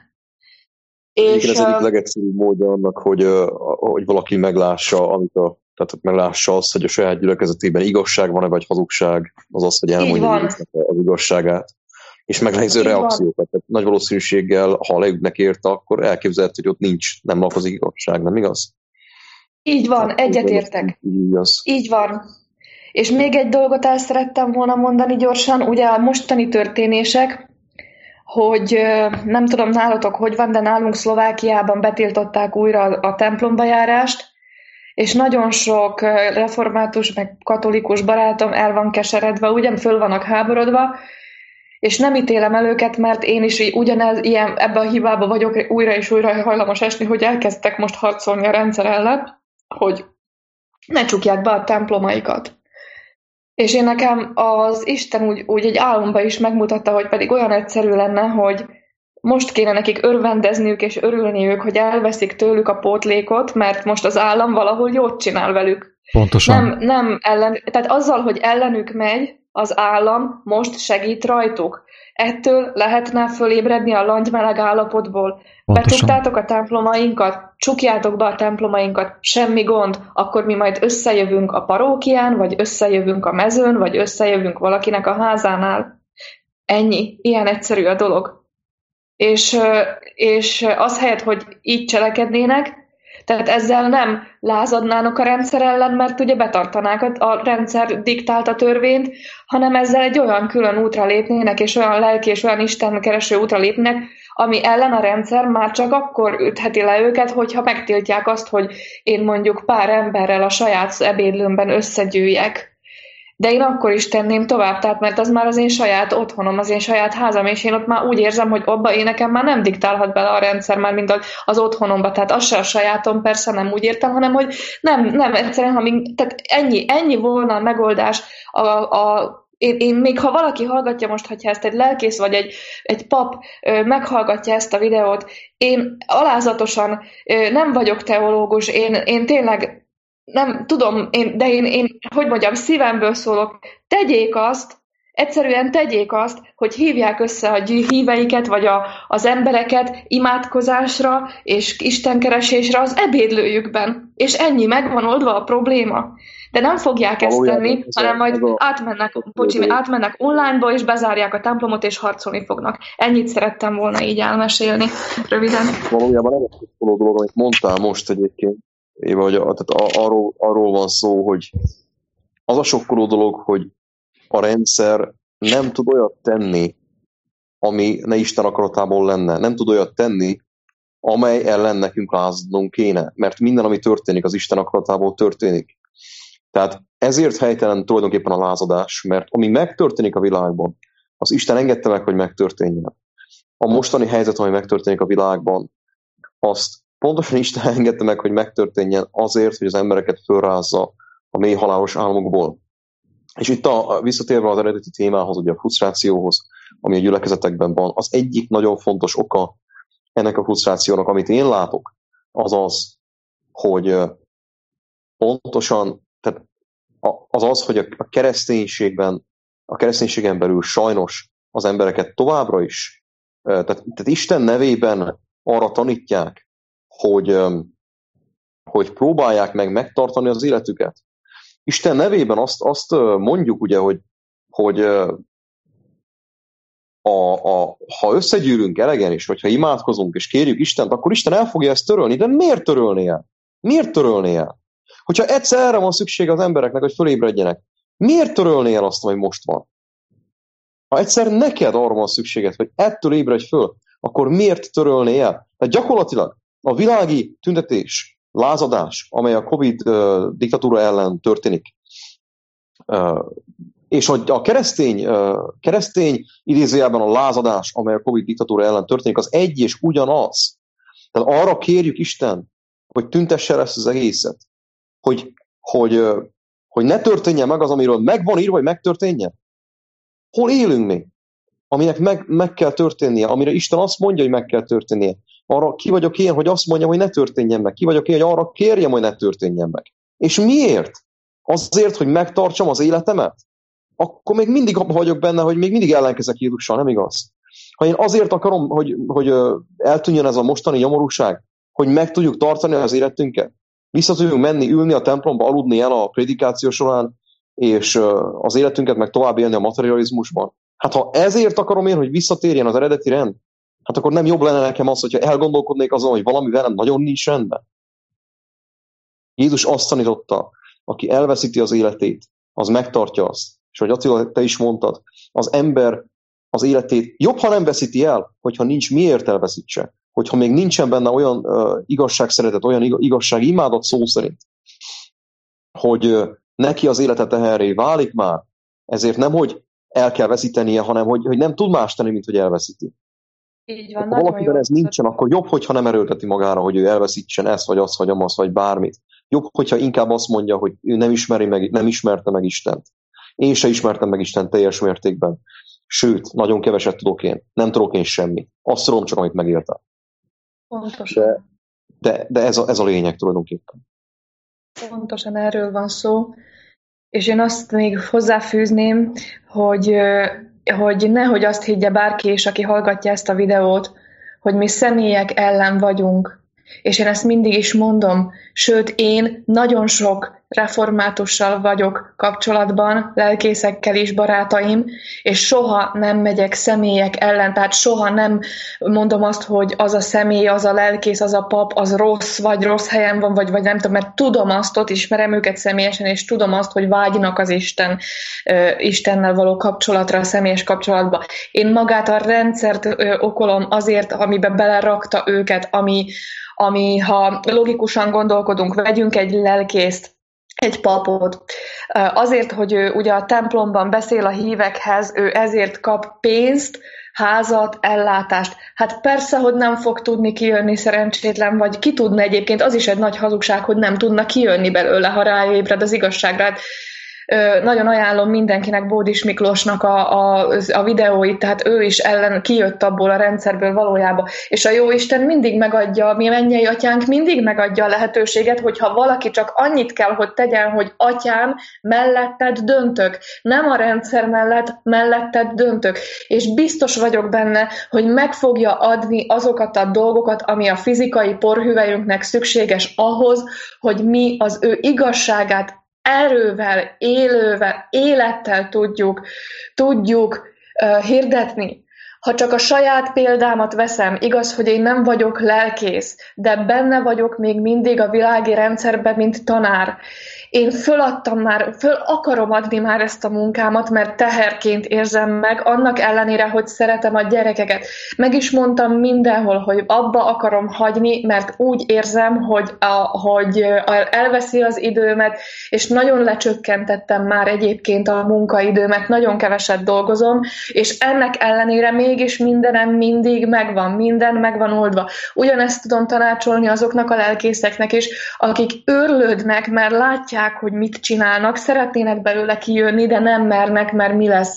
És ez egyik legegyszerűbb módja annak, hogy valaki meglássa, tehát meglássa azt, hogy a saját gyülekezetében igazság van-e, vagy hazugság, az az, hogy elmondja az igazságát. És megnéző reakciókat. Tehát nagy valószínűséggel, ha leütnek érte, akkor elképzelhető, hogy ott nem lakozik igazság, nem igaz?
Így van, egyetértek. Így van. És még egy dolgot el szerettem volna mondani gyorsan, ugye a mostani történések, hogy nem tudom nálatok hogy van, de nálunk Szlovákiában betiltották újra a templomba járást, és nagyon sok református, meg katolikus barátom el van keseredve, ugyan föl vannak háborodva, és nem ítélem el őket, mert én is ebbe a hibába vagyok újra és újra hajlamos esni, hogy elkezdtek most harcolni a rendszer ellen, hogy ne csukják be a templomaikat. És én nekem az Isten úgy egy álomba is megmutatta, hogy pedig olyan egyszerű lenne, hogy most kéne nekik örvendezniük és örülniük, hogy elveszik tőlük a pótlékot, mert most az állam valahol jót csinál velük.
Pontosan.
Tehát azzal, hogy ellenük megy, az állam most segít rajtuk. Ettől lehetne fölébredni a langymeleg állapotból. Becsuktátok a templomainkat, csukjátok be a templomainkat, semmi gond, akkor mi majd összejövünk a parókián, vagy összejövünk a mezőn, vagy összejövünk valakinek a házánál. Ennyi, ilyen egyszerű a dolog. És az helyett, hogy így cselekednének, tehát ezzel nem lázadnának a rendszer ellen, mert ugye betartanák a rendszer diktálta törvényt, hanem ezzel egy olyan külön útra lépnének, és olyan lelki és olyan istenkereső útra lépnek, ami ellen a rendszer már csak akkor ütheti le őket, hogyha megtiltják azt, hogy én mondjuk pár emberrel a saját ebédlőmben összegyűjjek. De én akkor is tenném tovább, tehát mert az már az én saját otthonom, az én saját házam, és én ott már úgy érzem, hogy abba én nekem már nem diktálhat bele a rendszer már, mint az otthonomba, tehát az se a sajátom, persze nem úgy értem, hanem hogy nem egyszerűen, tehát ennyi volna a megoldás. Én még ha valaki hallgatja most, hogyha ezt egy lelkész vagy egy pap meghallgatja ezt a videót, én alázatosan nem vagyok teológus, én tényleg nem tudom, de én hogy mondjam, szívemből szólok, tegyék azt, Egyszerűen tegyék azt, hogy hívják össze a híveiket, vagy az embereket imádkozásra és istenkeresésre az ebédlőjükben. És ennyi, megvan oldva a probléma. De nem fogják ezt tenni, hanem majd átmennek onlineba, és bezárják a templomot, és harcolni fognak. Ennyit szerettem volna így elmesélni röviden.
Valójában nem egy dolog, amit mondtál most egyébként, Éva, hogy arról van szó, hogy az a sokkoló dolog, hogy a rendszer nem tud olyat tenni, ami ne Isten akaratából lenne. Nem tud olyat tenni, amely ellen nekünk lázadnunk kéne. Mert minden, ami történik, az Isten akaratából történik. Tehát ezért helytelen tulajdonképpen a lázadás, mert ami megtörténik a világban, az Isten engedte meg, hogy megtörténjen. A mostani helyzet, ami megtörténik a világban, azt pontosan Isten engedte meg, hogy megtörténjen azért, hogy az embereket fölrázza a mély halálos álmokból. És itt visszatérve az eredeti témához, ugye a frusztrációhoz, ami a gyülekezetekben van, az egyik nagyon fontos oka ennek a frusztrációnak, amit én látok, az az, hogy pontosan, tehát az, hogy a kereszténységen belül sajnos az embereket továbbra is, tehát Isten nevében arra tanítják, hogy próbálják meg megtartani az életüket. Isten nevében azt mondjuk, ugye, hogy ha összegyűlünk elegen is, hogyha imádkozunk és kérjük Istent, akkor Isten el fogja ezt törölni. De miért törölné el? Miért törölné el? Hogyha egyszer erre van szüksége az embereknek, hogy fölébredjenek, miért törölné el azt, ami most van? Ha egyszer neked arra van szükséged, hogy ettől ébredj föl, akkor miért törölné el? Tehát gyakorlatilag a világi tüntetés, lázadás, amely a Covid diktatúra ellen történik, és a keresztény idézőjelben a lázadás, amely a Covid diktatúra ellen történik, az egy és ugyanaz. Tehát arra kérjük Isten, hogy tüntesse ezt az egészet, hogy ne történjen meg az, amiről meg van írva, hogy megtörténjen. Hol élünk mi? Aminek meg kell történnie, amire Isten azt mondja, hogy meg kell történnie. Arra ki vagyok én, hogy azt mondjam, hogy ne történjen meg. Ki vagyok én, hogy arra kérjem, hogy ne történjen meg. És miért? Azért, hogy megtartsam az életemet? Akkor még mindig abban vagyok benne, hogy még mindig ellenkezek Jézussal, nem igaz? Ha én azért akarom, hogy eltűnjön ez a mostani nyomorúság, hogy meg tudjuk tartani az életünket, vissza tudjunk menni, ülni a templomba, aludni el a prédikáció során, és az életünket meg tovább élni a materializmusban. Hát ha ezért akarom én, hogy visszatérjen az eredeti rend, hát akkor nem jobb lenne nekem az, hogyha elgondolkodnék azon, hogy valami velem nagyon nincs rendben. Jézus azt tanította, aki elveszíti az életét, az megtartja azt. És hogy Attila, te is mondtad, az ember az életét jobb, ha nem veszíti el, hogyha nincs miért elveszítse. Hogyha még nincsen benne olyan igazságszeretet, olyan igazságimádat szó szerint, hogy neki az élete teherré válik már, ezért nem, hogy el kell veszítenie, hanem hogy nem tud más tenni, mint hogy elveszíti.
Így van,
ha valakiben ez nincsen, akkor jobb, hogyha nem erőlteti magára, hogy ő elveszítsen ezt, vagy azt, vagy amazt, vagy bármit. Jobb, hogyha inkább azt mondja, hogy ő nem ismerte meg Istent. Én se ismertem meg Istent teljes mértékben. Sőt, nagyon keveset tudok én. Nem tudok én semmit. Azt tudom csak, amit megéltem.
Pontosan.
De ez a lényeg tulajdonképpen.
Pontosan erről van szó. És én azt még hozzáfűzném, hogy nehogy azt higgye bárki is, aki hallgatja ezt a videót, hogy mi személyek ellen vagyunk. És én ezt mindig is mondom, sőt én nagyon sok reformátussal vagyok kapcsolatban, lelkészekkel is, barátaim, és soha nem megyek személyek ellen, tehát soha nem mondom azt, hogy az a személy, az a lelkész, az a pap, az rossz, vagy rossz helyen van, vagy nem tudom, mert tudom azt, ott ismerem őket személyesen, és tudom azt, hogy vágynak az Istennel való kapcsolatra, a személyes kapcsolatba. Én magát a rendszert okolom azért, amiben belerakta őket, ami ha logikusan gondolkodunk, vegyünk egy lelkészt, egy papot. Azért, hogy ő ugye a templomban beszél a hívekhez, ő ezért kap pénzt, házat, ellátást. Hát persze, hogy nem fog tudni kijönni szerencsétlen, vagy ki tudna egyébként, az is egy nagy hazugság, hogy nem tudna kijönni belőle, ha ráébred az igazságra. nagyon ajánlom mindenkinek Bódis Miklósnak a videóit, tehát ő is kijött abból a rendszerből valójában. És a Jóisten mindig megadja, mi mennyei atyánk mindig megadja a lehetőséget, hogyha valaki csak annyit kell, hogy tegyen, hogy atyám, melletted döntök. Nem a rendszer melletted döntök. És biztos vagyok benne, hogy meg fogja adni azokat a dolgokat, ami a fizikai porhüvelyünknek szükséges ahhoz, hogy mi az ő igazságát erővel, élővel, élettel tudjuk hirdetni. Ha csak a saját példámat veszem, igaz, hogy én nem vagyok lelkész, de benne vagyok még mindig a világi rendszerben, mint tanár. Én föl akarom adni már ezt a munkámat, mert teherként érzem meg, annak ellenére, hogy szeretem a gyerekeket. Meg is mondtam mindenhol, hogy abba akarom hagyni, mert úgy érzem, hogy elveszi az időmet, és nagyon lecsökkentettem már egyébként a munkaidőmet, nagyon keveset dolgozom, és ennek ellenére mégis mindenem mindig megvan, minden megvan oldva. Ugyanezt tudom tanácsolni azoknak a lelkészeknek is, akik őrlődnek, mert látják, hogy mit csinálnak, szeretnének belőle kijönni, de nem mernek, mert mi lesz.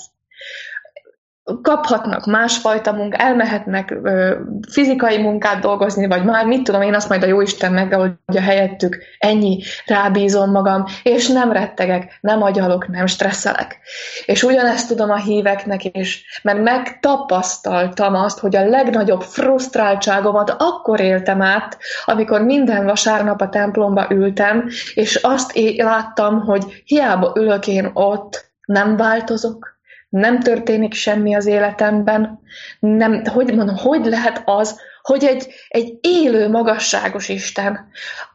Kaphatnak másfajta munkát, elmehetnek fizikai munkát dolgozni, vagy már mit tudom én, azt majd a Jóisten megoldja helyettük. Ennyi, rábízom magam, és nem rettegek, nem agyalok, nem stresszelek. És ugyanezt tudom a híveknek is, mert megtapasztaltam azt, hogy a legnagyobb frusztráltságomat akkor éltem át, amikor minden vasárnap a templomba ültem, és azt láttam, hogy hiába ülök én ott, nem változok, nem történik semmi az életemben. Nem, hogy lehet az, hogy egy élő, magasságos Isten,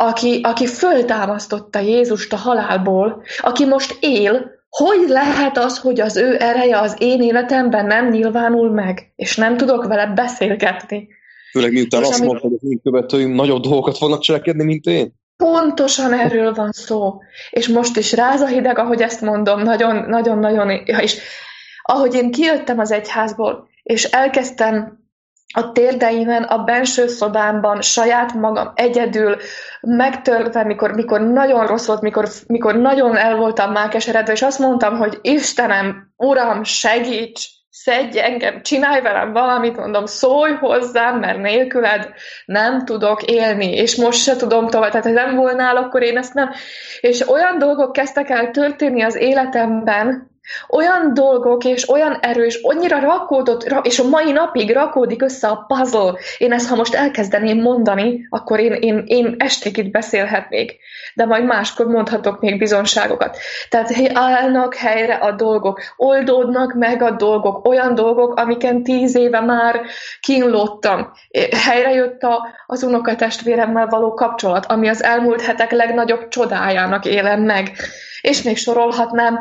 aki föltámasztotta Jézust a halálból, aki most él, hogy lehet az, hogy az ő ereje az én életemben nem nyilvánul meg, és nem tudok vele beszélgetni?
Főleg miután azt mondta, hogy az én követőim nagyobb dolgokat fognak cselekedni, mint én.
Pontosan erről van szó. És most is ráz a hideg, ahogy ezt mondom, nagyon-nagyon, és ahogy én kijöttem az egyházból, és elkezdtem a térdeimen, a benső szobámban, saját magam egyedül, megtörve, mikor nagyon rossz volt, mikor nagyon el voltam már keseredve, és azt mondtam, hogy Istenem, Uram, segíts, szedj engem, csinálj velem valamit, mondom, szólj hozzám, mert nélküled nem tudok élni, és most se tudom tovább, tehát ha nem volnál, akkor én ezt nem. És olyan dolgok kezdtek el történni az életemben, olyan dolgok és olyan erő, és annyira rakódott, és a mai napig rakódik össze a puzzle. Én ezt, ha most elkezdeném mondani, akkor én estig itt beszélhetnék, de majd máskor mondhatok még bizonságokat. Tehát állnak helyre a dolgok, oldódnak meg a dolgok, olyan dolgok, amiken 10 éve már kínlódtam. Helyrejött az unokatestvéremmel való kapcsolat, ami az elmúlt hetek legnagyobb csodájának élem meg. És még sorolhatnám.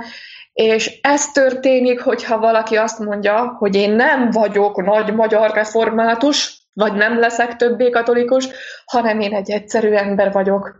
És ez történik, hogyha valaki azt mondja, hogy én nem vagyok nagy magyar református, vagy nem leszek többé katolikus, hanem én egy egyszerű ember vagyok,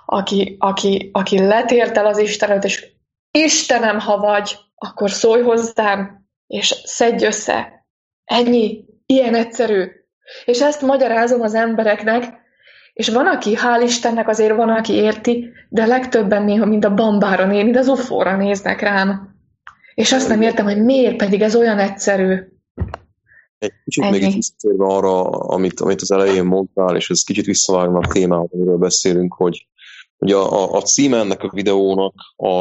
aki letért el az Istenet, és Istenem, ha vagy, akkor szólj hozzám, és szedj össze. Ennyi, ilyen egyszerű. És ezt magyarázom az embereknek, és van, aki, hál' Istennek azért van, aki érti, de legtöbben néha, mint a bambára néz, mint az ufóra néznek rám. És azt nem értem, hogy miért pedig ez olyan egyszerű.
Egy kicsit még itt visszatérve arra, amit az elején mondtál, és ez kicsit visszavágna a témát, amiről beszélünk, hogy a címe ennek a videónak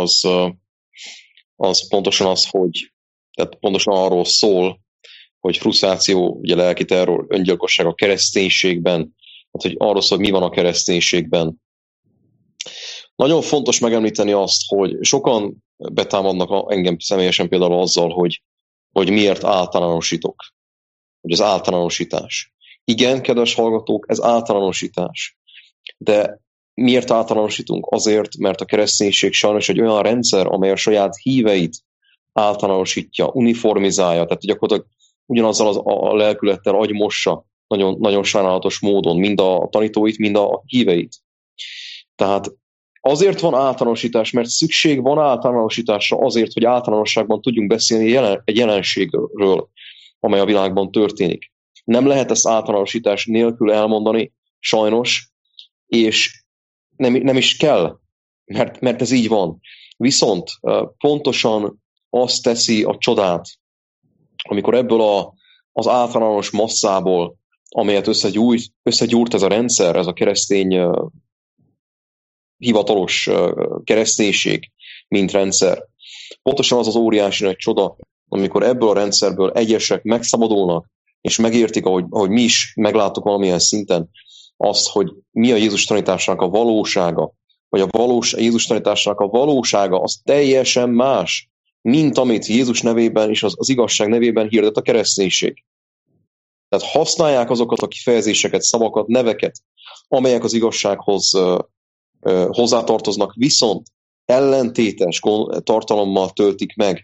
az pontosan az, hogy tehát pontosan arról szól, hogy frusztráció, ugye lelki terror, öngyilkosság a kereszténységben, tehát hogy arról szól, hogy mi van a kereszténységben. Nagyon fontos megemlíteni azt, hogy sokan betámadnak engem személyesen például azzal, hogy miért általánosítok. Hogy az általánosítás. Igen, kedves hallgatók, ez általánosítás. De miért általánosítunk? Azért, mert a kereszténység sajnos egy olyan rendszer, amely a saját híveit általánosítja, uniformizálja, tehát gyakorlatilag ugyanazzal a lelkülettel agymossa nagyon, nagyon sajnálatos módon, mind a tanítóit, mind a híveit. Tehát azért van általánosítás, mert szükség van általánosításra azért, hogy általánosságban tudjunk beszélni egy jelenségről, amely a világban történik. Nem lehet ezt általánosítás nélkül elmondani, sajnos, és nem is kell, mert ez így van. Viszont pontosan azt teszi a csodát, amikor ebből az általános masszából, amelyet összegyúrt ez a rendszer, ez a keresztény hivatalos kereszténység, mint rendszer. Pontosan az az óriási nagy csoda, amikor ebből a rendszerből egyesek megszabadulnak, és megértik, ahogy mi is megláttuk valamilyen szinten, azt, hogy mi a Jézus tanításának a valósága, vagy Jézus tanításának a valósága az teljesen más, mint amit Jézus nevében és az igazság nevében hirdet a kereszténység. Tehát használják azokat a kifejezéseket, szavakat, neveket, amelyek az igazsághoz hozzátartoznak, viszont ellentétes tartalommal töltik meg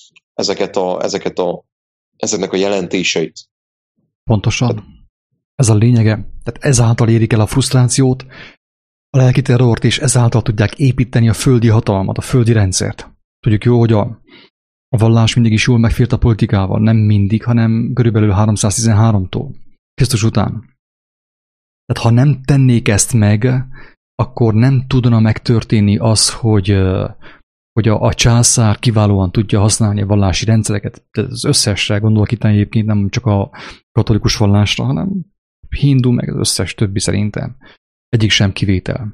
ezeknek a jelentéseit.
Pontosan. Ez a lényege. Tehát ezáltal érik el a frusztrációt, a lelki terrort, és ezáltal tudják építeni a földi hatalmat, a földi rendszert. Tudjuk jó, hogy a vallás mindig is jól megfért a politikával. Nem mindig, hanem körülbelül 313-tól. Krisztus után. Tehát ha nem tennék ezt meg, akkor nem tudna megtörténni az, hogy a császár kiválóan tudja használni a vallási rendszereket. Az összesre gondolok itt egyébként, nem csak a katolikus vallásra, hanem hindu, meg az összes többi szerintem. Egyik sem kivétel.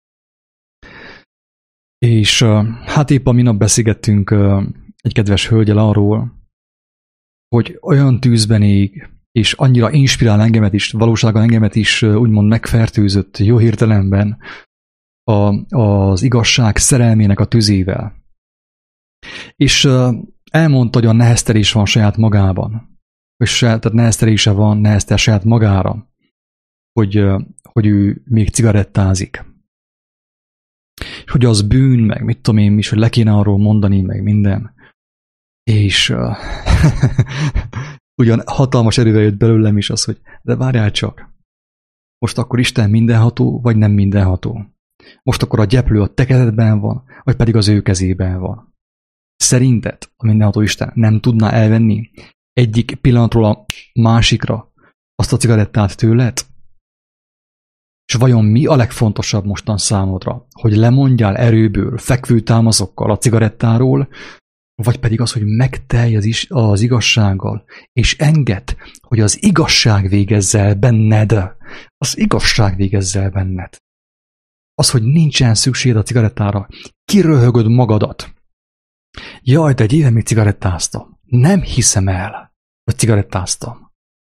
És hát épp a minap beszélgettünk egy kedves hölgyel arról, hogy olyan tűzben ég, és annyira inspirál engemet is, valóságban engemet is úgymond megfertőzött jó hirtelenben az igazság szerelmének a tüzével. És elmondta, hogy a neheztelés van saját magában. Tehát neheztelése van, neheztel saját magára, hogy ő még cigarettázik. És hogy az bűn, meg mit tudom én is, hogy le kéne arról mondani, meg minden. És ugyan hatalmas erővel jött belőlem is az, hogy de várjál csak, most akkor Isten mindenható, vagy nem mindenható? Most akkor a gyeplő a te kezedben van, vagy pedig az ő kezében van? Szerinted a mindenható Isten nem tudná elvenni egyik pillanatról a másikra azt a cigarettát tőled? És vajon mi a legfontosabb mostan számodra? Hogy lemondjál erőből, fekvő támaszokkal a cigarettáról, vagy pedig az, hogy megtelj az igazsággal, és engedd, hogy az igazság végezze el benned. Az igazság végezze el benned. Az, hogy nincsen szükséged a cigarettára, kiröhögöd magadat. Jaj, de egy éve még cigarettáztam. Nem hiszem el, hogy cigarettáztam.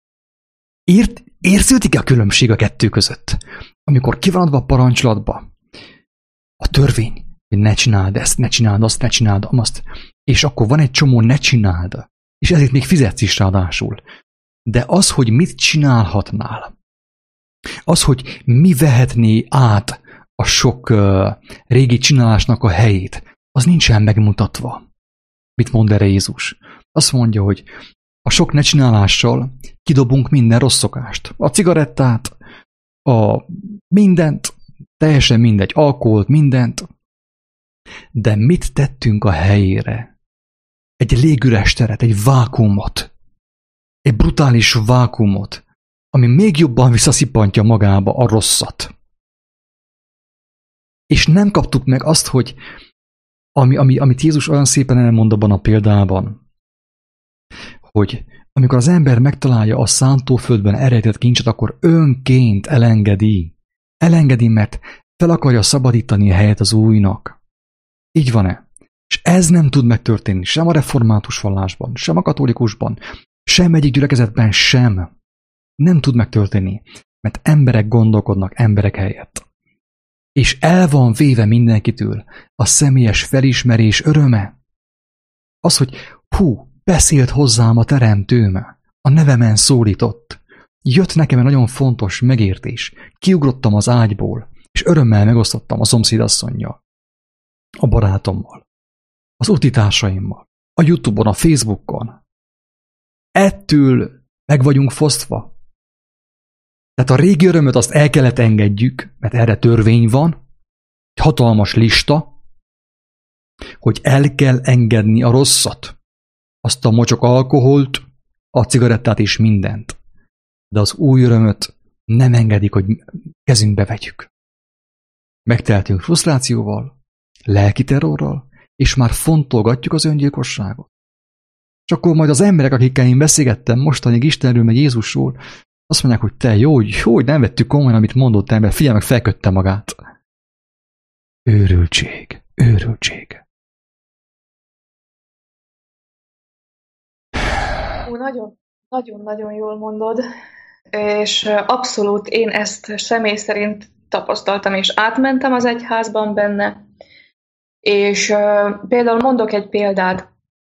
Érződik a különbség a kettő között? Amikor ki van adva a parancsolatba a törvény, hogy ne csináld ezt, ne csináld azt, ne csináld azt, és akkor van egy csomó ne csináld, és ezért még fizetsz is ráadásul. De az, hogy mit csinálhatnál, az, hogy mi vehetné át a sok régi csinálásnak a helyét, az nincsen megmutatva. Mit mond erre Jézus? Azt mondja, hogy a sok ne csinálással kidobunk minden rossz szokást. A cigarettát, a mindent, teljesen mindegy, alkoholt, mindent. De mit tettünk a helyére? Egy légüres teret, egy vákuumot. Egy brutális vákuumot, ami még jobban visszaszippantja magába a rosszat. És nem kaptuk meg azt, hogy amit Jézus olyan szépen elmond abban a példában, hogy amikor az ember megtalálja a szántóföldben elrejtett kincset, akkor önként elengedi. Elengedi, mert fel akarja szabadítani a helyet az újnak. Így van-e? És ez nem tud megtörténni sem a református vallásban, sem a katolikusban, sem egyik gyülekezetben sem. Nem tud megtörténni, mert emberek gondolkodnak emberek helyett. És el van véve mindenkitől a személyes felismerés öröme. Az, hogy beszélt hozzám a teremtőm, a nevemen szólított. Jött nekem egy nagyon fontos megértés. Kiugrottam az ágyból, és örömmel megosztottam a szomszédasszonnyal, a barátommal, az utitársaimmal, a YouTube-on, a Facebookon. Ettől meg vagyunk fosztva. Tehát a régi örömöt azt el kellett engedjük, mert erre törvény van, egy hatalmas lista, hogy el kell engedni a rosszat. Azt a mocsok alkoholt, a cigarettát és mindent. De az új örömöt nem engedik, hogy kezünkbe vegyük. Megteltünk frusztrációval, lelki terrorral, és már fontolgatjuk az öngyilkosságot. És akkor majd az emberek, akikkel én beszélgettem mostanig Istenről, meg Jézusról, azt mondják, hogy te jó, hogy nem vettük komolyan, amit mondott ember, figyelj meg, felkötte magát. Őrültség, őrültség.
Nagyon-nagyon jól mondod, és abszolút én ezt személy szerint tapasztaltam, és átmentem az egyházban benne, és például mondok egy példát.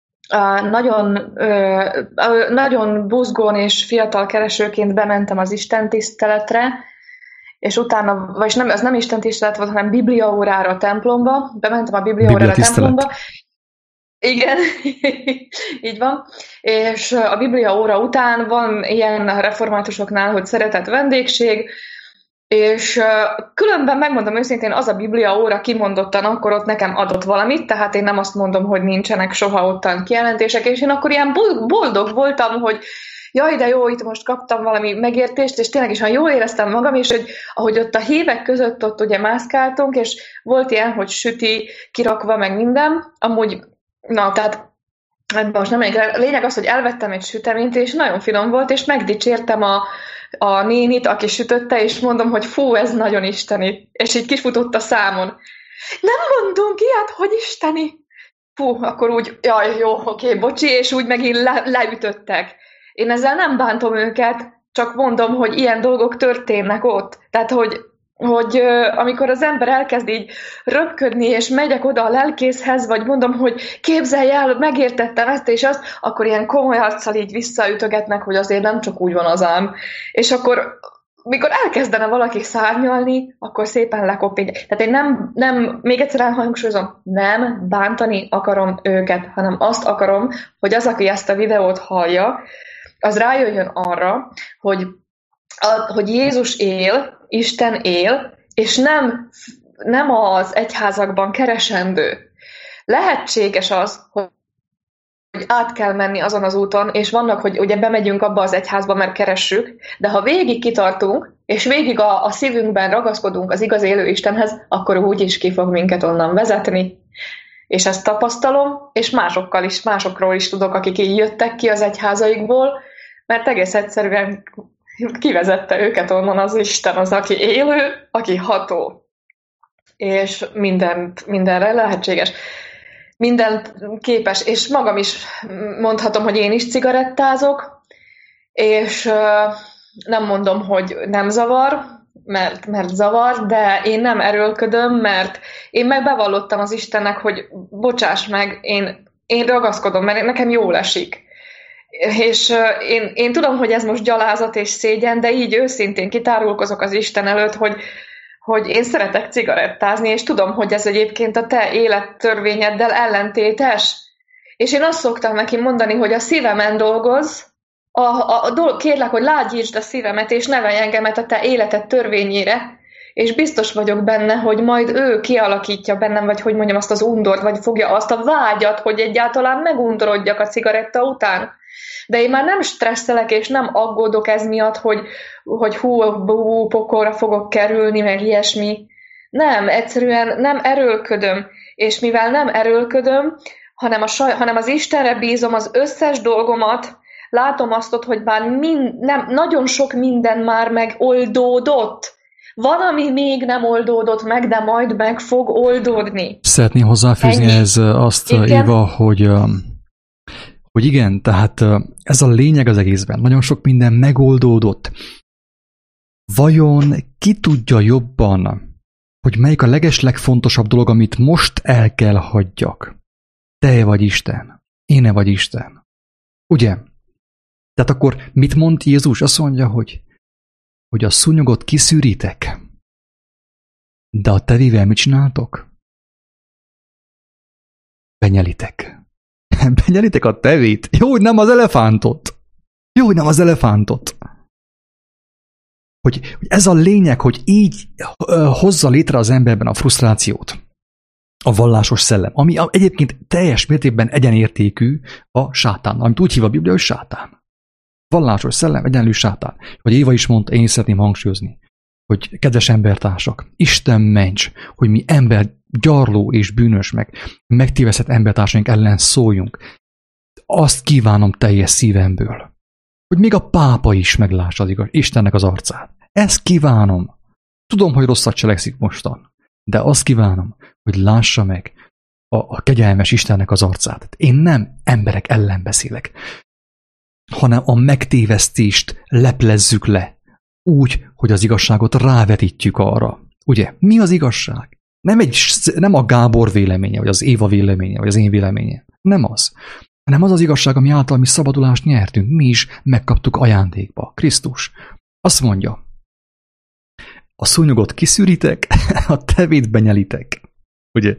Nagyon buzgón és fiatal keresőként bementem az istentiszteletre, és utána, vagyis nem, az nem istentisztelet volt, hanem bibliaórára a templomba. Bementem a bibliaórára a templomba. Igen, így van. És a bibliaóra után van ilyen reformátusoknál, hogy szeretett vendégség, és különben megmondom őszintén, az a bibliaóra kimondottan akkor ott nekem adott valamit, tehát én nem azt mondom, hogy nincsenek soha ottan kijelentések, és én akkor ilyen boldog voltam, hogy jaj, de jó, itt most kaptam valami megértést, és tényleg is olyan jól éreztem magam, és hogy ahogy ott a hívek között ott ugye mászkáltunk, és volt ilyen, hogy süti kirakva, meg minden, amúgy, na, tehát most nem a lényeg az, hogy elvettem egy süteményt, és nagyon finom volt, és megdicsértem a nénit, aki sütötte, és mondom, hogy fú, ez nagyon isteni. És így kifutott a számon. Nem mondunk ilyet, hogy isteni. Fú, akkor úgy, jaj, jó, oké, bocsi, és úgy megint leütöttek. Én ezzel nem bántom őket, csak mondom, hogy ilyen dolgok történnek ott. Tehát, hogy amikor az ember elkezd így röpködni, és megyek oda a lelkészhez, vagy mondom, hogy képzelj el, megértettem ezt és azt, akkor ilyen komoly arccal így visszaütögetnek, hogy azért nem csak úgy van az ám. És akkor, mikor elkezdene valaki szárnyalni, akkor szépen lekopít. Tehát én nem, még egyszer elhangsúlyozom, nem bántani akarom őket, hanem azt akarom, hogy az, aki ezt a videót hallja, az rájöjjön arra, hogy Jézus él, Isten él, és nem az egyházakban keresendő. Lehetséges az, hogy át kell menni azon az úton, és vannak, hogy ugye bemegyünk abba az egyházba, mert keressük, de ha végig kitartunk, és végig a szívünkben ragaszkodunk az igaz élő Istenhez, akkor úgy is ki fog minket onnan vezetni. És ezt tapasztalom, és másokról is tudok, akik így jöttek ki az egyházaikból, mert egész egyszerűen kivezette őket onnan az Isten, az, aki élő, aki ható. És mindenre lehetséges. Mindent képes. És magam is mondhatom, hogy én is cigarettázok, és nem mondom, hogy nem zavar, mert zavar, de én nem erőlködöm, mert én meg bevallottam az Istennek, hogy bocsáss meg, én ragaszkodom, mert nekem jól esik. És én tudom, hogy ez most gyalázat és szégyen, de így őszintén kitárulkozok az Isten előtt, hogy én szeretek cigarettázni, és tudom, hogy ez egyébként a te élettörvényeddel ellentétes. És én azt szoktam neki mondani, hogy a szívemen dolgozz, kérlek, hogy lágyítsd a szívemet, és nevelj engemet a te életed törvényére, és biztos vagyok benne, hogy majd ő kialakítja bennem, vagy hogy mondjam, azt az undort, vagy fogja azt a vágyat, hogy egyáltalán megundorodjak a cigaretta után. De én már nem stresszelek, és nem aggódok ez miatt, hogy hú, pokolra fogok kerülni, meg ilyesmi. Nem, egyszerűen nem erőlködöm. És mivel nem erőlködöm, hanem az Istenre bízom az összes dolgomat, látom azt, hogy bár nagyon sok minden már megoldódott. Van, ami még nem oldódott meg, de majd meg fog oldódni.
Szeretném hozzáfűzni ez azt, igen? Éva, hogy igen, tehát ez a lényeg az egészben. Nagyon sok minden megoldódott. Vajon ki tudja jobban, hogy melyik a legeslegfontosabb dolog, amit most el kell hagyjak? Te vagy Isten. Én vagy Isten. Ugye? Tehát akkor mit mond Jézus? Azt mondja, hogy a szúnyogot kiszűritek. De a tevével mit csináltok? Benyelitek. Benyelitek a tevét. Jó, hogy nem az elefántot. Jó, hogy nem az elefántot. Hogy ez a lényeg, hogy így hozza létre az emberben a frusztrációt. A vallásos szellem, ami egyébként teljes mértékben egyenértékű a sátánnal, amit úgy hív a Biblia, hogy sátán. Vallásos szellem egyenlő sátán. Vagy Éva is mondta, én szeretném hangsúlyozni, hogy kedves embertársak, Isten ments, hogy mi gyarló és bűnös, meg megtévesztett embertársaink ellen szóljunk. Azt kívánom teljes szívemből, hogy még a pápa is meglássa az Istennek az arcát. Ezt kívánom. Tudom, hogy rosszat cselekszik mostan, de azt kívánom, hogy lássa meg a kegyelmes Istennek az arcát. Én nem emberek ellen beszélek, hanem a megtévesztést leplezzük le, úgy, hogy az igazságot rávetítjük arra. Ugye? Mi az igazság? Nem a Gábor véleménye, vagy az Éva véleménye, vagy az én véleménye. Nem az. Hanem az az igazság, ami által mi szabadulást nyertünk. Mi is megkaptuk ajándékba. Krisztus azt mondja, a szúnyogot kiszűritek, a tevét benyelitek. Ugye?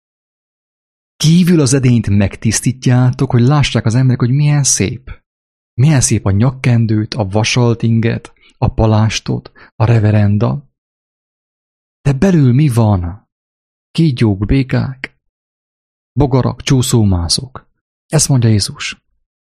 Kívül az edényt megtisztítjátok, hogy lássák az emberek, hogy milyen szép. Milyen szép a nyakkendőt, a vasalt inget, a palástot, a reverenda. De belül mi van? Kígyók, békák, bogarak, csúszómászók. Ezt mondja Jézus.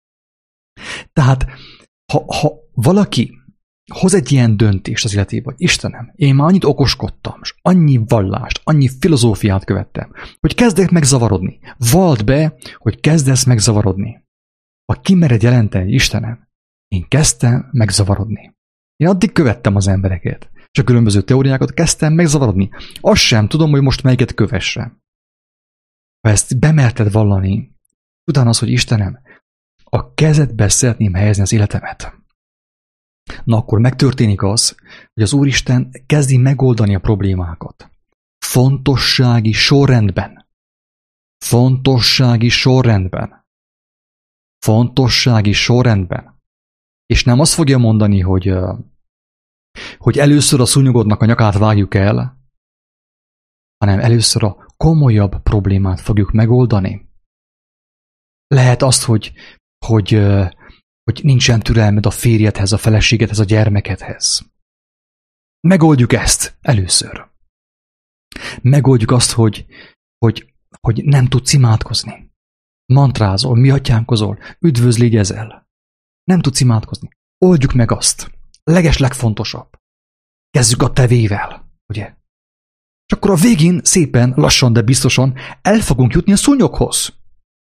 Tehát, ha valaki hoz egy ilyen döntést az életében, hogy Istenem, én már annyit okoskodtam, és annyi vallást, annyi filozófiát követtem, hogy kezdek megzavarodni. Vald be, hogy kezdesz megzavarodni. Ha kimered jelenteni, Istenem, én kezdtem megzavarodni. Én addig követtem az embereket, és a különböző teóriákat kezdtem megzavarodni. Azt sem tudom, hogy most melyiket kövessem. Ha ezt bemerted vallani, utána az, hogy Istenem, a kezedbe szeretném helyezni az életemet. Na akkor megtörténik az, hogy az Úristen kezdi megoldani a problémákat. Fontossági sorrendben. Fontossági sorrendben. Fontossági sorrendben. És nem azt fogja mondani, hogy először a szúnyogodnak a nyakát vágjuk el, hanem először a komolyabb problémát fogjuk megoldani. Lehet azt, hogy nincsen türelmed a férjedhez, a feleségedhez, a gyermekedhez. Megoldjuk ezt először. Megoldjuk azt, hogy nem tudsz imádkozni. Mantrázol, mi atyánkozol, üdvözlégyezel. Nem tudsz imádkozni. Oldjuk meg azt. Legfontosabb. Kezdjük a tevével, ugye? És akkor a végén szépen, lassan, de biztosan el fogunk jutni a szúnyoghoz.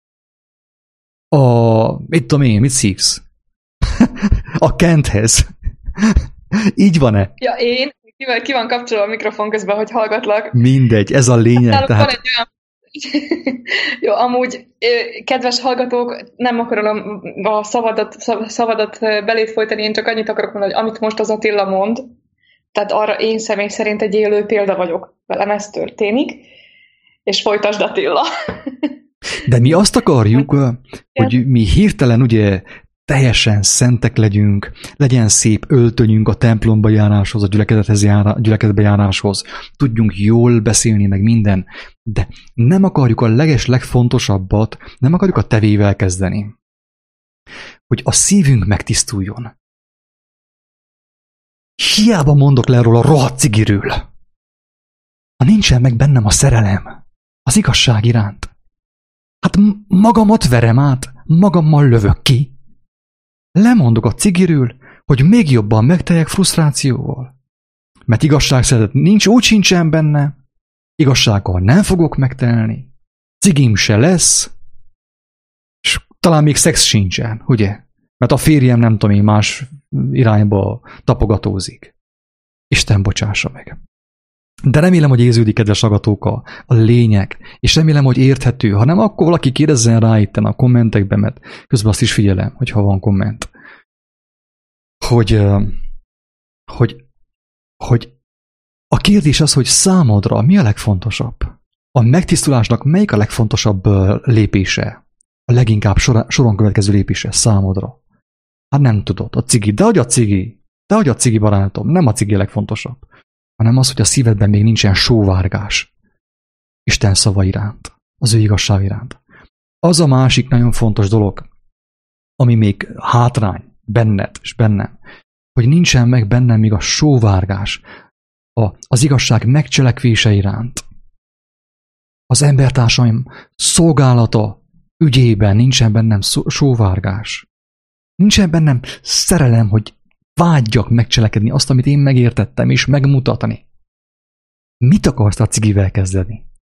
Mit tudom én, mit szívsz? A Kenthez. Így van-e?
Ja, én? Ki van kapcsolva a mikrofon közben, hogy hallgatlak?
Mindegy, ez a lényeg. Tehát...
Van egy olyan... Jó, amúgy, kedves hallgatók, nem akarom a szavadat belét folytani, én csak annyit akarok mondani, hogy amit most az Attila mond, tehát arra én személy szerint egy élő példa vagyok. Velem ez történik, és folytasd, Attila.
De mi azt akarjuk, hogy mi hirtelen ugye teljesen szentek legyünk, legyen szép öltönyünk a templomba járáshoz, a gyülekezetbe járáshoz, tudjunk jól beszélni, meg minden, de nem akarjuk a legfontosabbat, nem akarjuk a tevével kezdeni. Hogy a szívünk megtisztuljon. Hiába mondok le róla a rohadt cigiről. Ha nincsen meg bennem a szerelem, az igazság iránt, hát magamat verem át, magammal lövök ki. Lemondok a cigiről, hogy még jobban megteljek frusztrációval. Mert igazságszeretet úgy sincsen benne, igazsággal nem fogok megtelni, cigim se lesz, és talán még szex sincsen, ugye? Mert a férjem nem tudom én más irányba tapogatózik. Isten bocsássa meg. De remélem, hogy érződik, kedves hallgatók, a lényeg, és remélem, hogy érthető, hanem akkor valaki kérdezzen rá itten a kommentekben, mert közben azt is figyelem, hogyha van komment, hogy a kérdés az, hogy számodra mi a legfontosabb? A megtisztulásnak melyik a legfontosabb lépése? A leginkább soron következő lépése számodra? Hát nem tudod, a cigi. De hogy a cigi, barátom, nem a cigi a legfontosabb, hanem az, hogy a szívedben még nincsen sóvárgás Isten szava iránt, az ő igazság iránt. Az a másik nagyon fontos dolog, ami még hátrány benned és bennem, hogy nincsen meg bennem még a sóvárgás az igazság megcselekvése iránt. Az embertársaim szolgálata ügyében nincsen bennem sóvárgás. Nincsen bennem szerelem, hogy vágyjak megcselekedni azt, amit én megértettem, és megmutatni. Mit akarsz a cigivel kezdeni?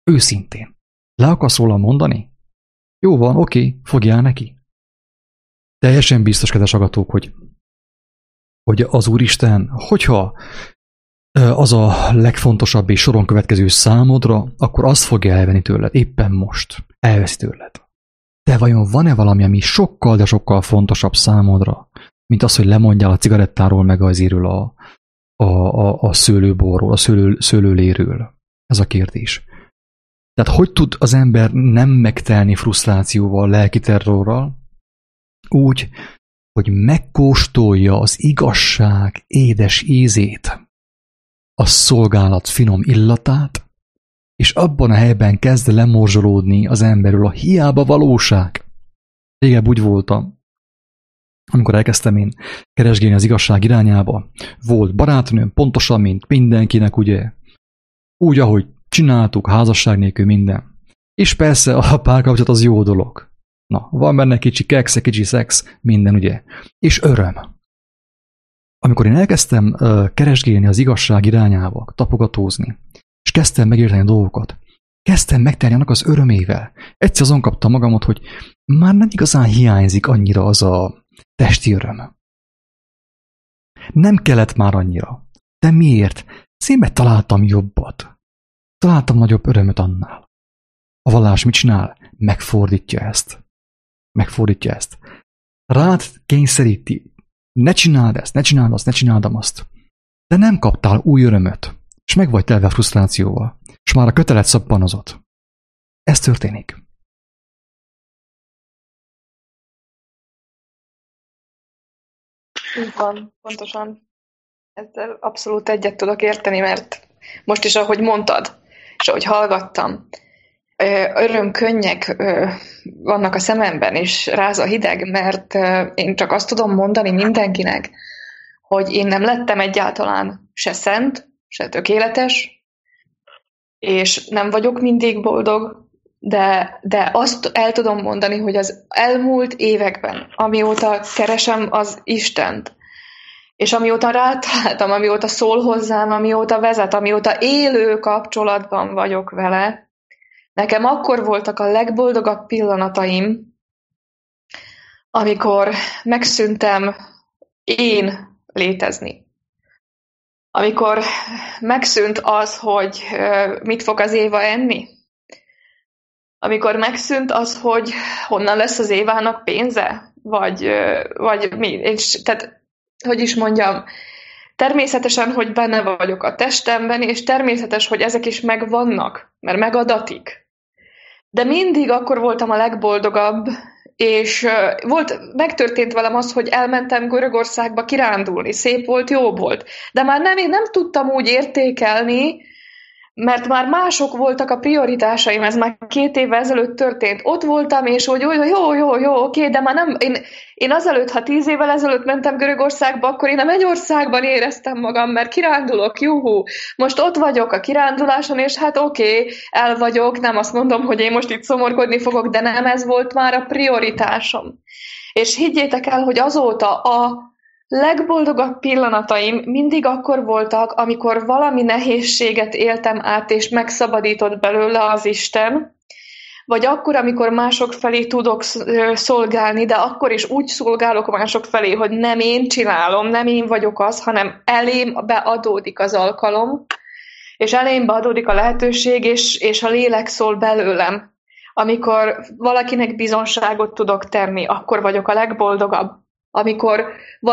Őszintén. Le akarsz róla mondani? Jó van, oké, fogjál neki. Teljesen biztos, kedves hallgatók, hogy az Úristen, hogyha az a legfontosabb és soron következő számodra, akkor azt fogja elvenni tőled, éppen most elveszi tőled. De vajon van-e valami, ami sokkal, de sokkal fontosabb számodra, mint az, hogy lemondjál a cigarettáról, meg azért a szőlőborról, a szőlőléről? Ez a kérdés. Tehát hogy tud az ember nem megtelni frusztrációval, lelki terrorral, úgy, hogy megkóstolja az igazság édes ízét, a szolgálat finom illatát, és abban a helyben kezd lemorzsolódni az emberről a hiába valóság. Régebb úgy voltam, amikor elkezdtem én keresgélni az igazság irányába, volt barátnőm, pontosan, mint mindenkinek, ugye, úgy, ahogy csináltuk, házasság nélkül minden. És persze a párkapcsolat az jó dolog. Na, van benne kicsi keksz, kicsi szex, minden, ugye. És öröm. Amikor én elkezdtem keresgélni az igazság irányába, tapogatózni, és kezdtem megérteni a dolgokat, kezdtem megtenni annak az örömével. Egyszer azon kaptam magamat, hogy már nem igazán hiányzik annyira az a testi öröm. Nem kellett már annyira. De miért? Színben találtam jobbat. Találtam nagyobb örömöt annál. A vallás mit csinál? Megfordítja ezt. Megfordítja ezt. Rád kényszeríti. Ne csináld ezt, ne csináld azt, ne csináld azt. De nem kaptál új örömöt, és meg vagy telve frusztrációval, és már a kötelet szappanozott. Ez történik.
Így van, pontosan. Ezzel abszolút egyet tudok érteni, mert most is, ahogy mondtad, és ahogy hallgattam, örömkönnyek vannak a szememben, és ráz a hideg, mert én csak azt tudom mondani mindenkinek, hogy én nem lettem egyáltalán se szent, se tökéletes, és nem vagyok mindig boldog, de azt el tudom mondani, hogy az elmúlt években, amióta keresem az Istent, és amióta rátaláltam, amióta szól hozzám, amióta vezet, amióta élő kapcsolatban vagyok vele, nekem akkor voltak a legboldogabb pillanataim, amikor megszűntem én létezni. Amikor megszűnt az, hogy mit fog az Éva enni. Amikor megszűnt az, hogy honnan lesz az Évának pénze, vagy mi. És, tehát, hogy is mondjam, természetesen, hogy benne vagyok a testemben, és természetes, hogy ezek is megvannak, mert megadatik. De mindig akkor voltam a legboldogabb, és megtörtént velem az, hogy elmentem Görögországba kirándulni. Szép volt, jó volt. De már én nem tudtam úgy értékelni, mert már mások voltak a prioritásaim, ez már 2 évvel ezelőtt történt. Ott voltam, és hogy jó, oké, de már nem... Én azelőtt, ha 10 évvel ezelőtt mentem Görögországba, akkor én a Mennyországban éreztem magam, mert kirándulok, juhú. Most ott vagyok a kiránduláson, és hát oké, el vagyok, nem azt mondom, hogy én most itt szomorkodni fogok, de nem ez volt már a prioritásom. És higgyétek el, hogy azóta a legboldogabb pillanataim mindig akkor voltak, amikor valami nehézséget éltem át, és megszabadított belőle az Isten, vagy akkor, amikor mások felé tudok szolgálni, de akkor is úgy szolgálok mások felé, hogy nem én csinálom, nem én vagyok az, hanem elém beadódik az alkalom, és elém beadódik a lehetőség, és a lélek szól belőlem. Amikor valakinek bizonságot tudok tenni, akkor vagyok a legboldogabb. Amikor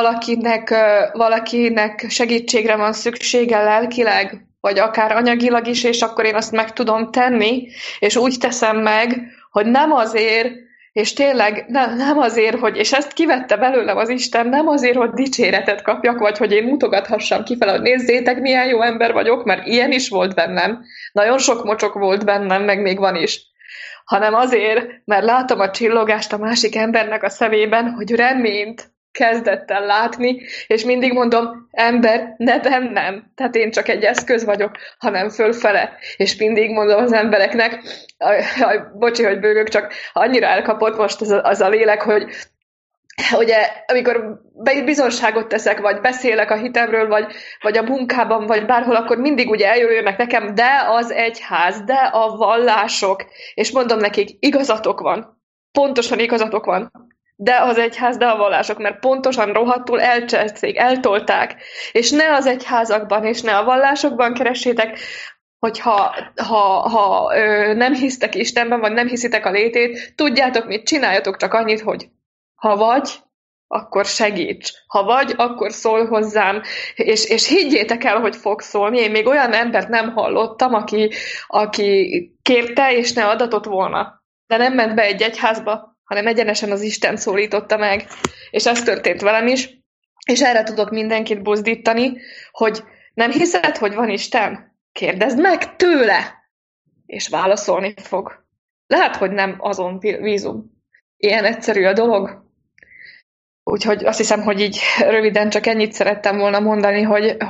valakinek segítségre van szüksége lelkileg, vagy akár anyagilag is, és akkor én azt meg tudom tenni, és úgy teszem meg, hogy nem azért, és tényleg nem azért, hogy, és ezt kivette belőlem az Isten, nem azért, hogy dicséretet kapjak, vagy hogy én mutogathassam kifele, hogy nézzétek, milyen jó ember vagyok, mert ilyen is volt bennem. Nagyon sok mocsok volt bennem, meg még van is. Hanem azért, mert látom a csillogást a másik embernek a szemében, hogy reményt kezdett el látni, és mindig mondom, ember, nem. Tehát én csak egy eszköz vagyok, hanem fölfele. És mindig mondom az embereknek, bocsi, hogy bőgök, csak annyira elkapott most az a lélek, hogy ugye, amikor bizonságot teszek, vagy beszélek a hitemről, vagy a munkában, vagy bárhol, akkor mindig ugye eljöjjönnek nekem, de az egyház, de a vallások, és mondom nekik, igazatok van. Pontosan igazatok van. De az egyház, de a vallások, mert pontosan rohadtul elcseszték, eltolták. És ne az egyházakban, és ne a vallásokban keressétek, hogyha nem hisztek Istenben, vagy nem hiszitek a létét, tudjátok mit, csináljatok csak annyit, hogy ha vagy, akkor segíts. Ha vagy, akkor szól hozzám. És higgyétek el, hogy fog szólni. Én még olyan embert nem hallottam, aki kérte, és ne adatott volna. De nem ment be egy egyházba, hanem egyenesen az Isten szólította meg. És ez történt velem is. És erre tudok mindenkit buzdítani, hogy nem hiszed, hogy van Isten? Kérdezd meg tőle! És válaszolni fog. Lehet, hogy nem azon bízunk. Ilyen egyszerű a dolog. Úgyhogy azt hiszem, hogy így röviden csak ennyit szerettem volna mondani,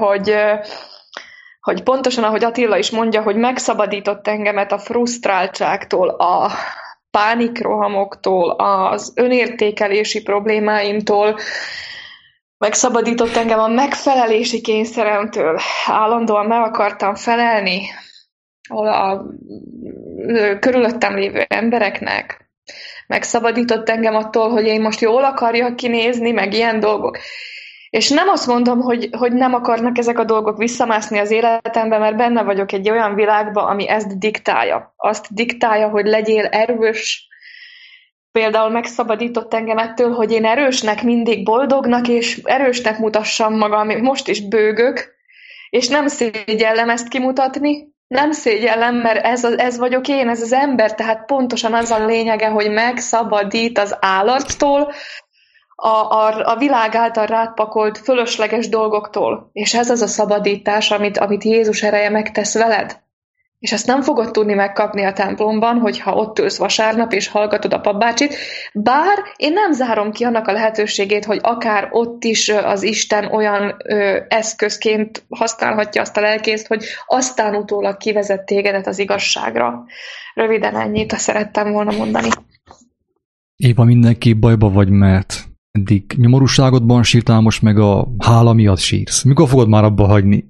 hogy pontosan, ahogy Attila is mondja, hogy megszabadított engemet a frusztráltságtól, a pánikrohamoktól, az önértékelési problémáimtól, megszabadított engem a megfelelési kényszeremtől. Állandóan meg akartam felelni a körülöttem lévő embereknek. Megszabadított engem attól, hogy én most jól akarjak kinézni, meg ilyen dolgok. És nem azt mondom, hogy nem akarnak ezek a dolgok visszamászni az életembe, mert benne vagyok egy olyan világban, ami ezt diktálja. Azt diktálja, hogy legyél erős. Például megszabadított engem ettől, hogy én erősnek, mindig boldognak, és erősnek mutassam magam. Most is bőgök, és nem szégyellem ezt kimutatni. Nem szégyellem, mert ez vagyok én, ez az ember, tehát pontosan az a lényege, hogy megszabadít az állattól, a világ által rátpakolt fölösleges dolgoktól. És ez az a szabadítás, amit Jézus ereje megtesz veled. És ezt nem fogod tudni megkapni a templomban, hogyha ott ülsz vasárnap, és hallgatod a papbácsit. Bár én nem zárom ki annak a lehetőségét, hogy akár ott is az Isten olyan eszközként használhatja azt a lelkészt, hogy aztán utólag kivezet tégedet az igazságra. Röviden ennyit szerettem volna mondani.
Éva, mindenki bajba vagy, mert eddig nyomorúságodban sírtál, most meg a hála miatt sírsz. Mikor fogod már abba hagyni?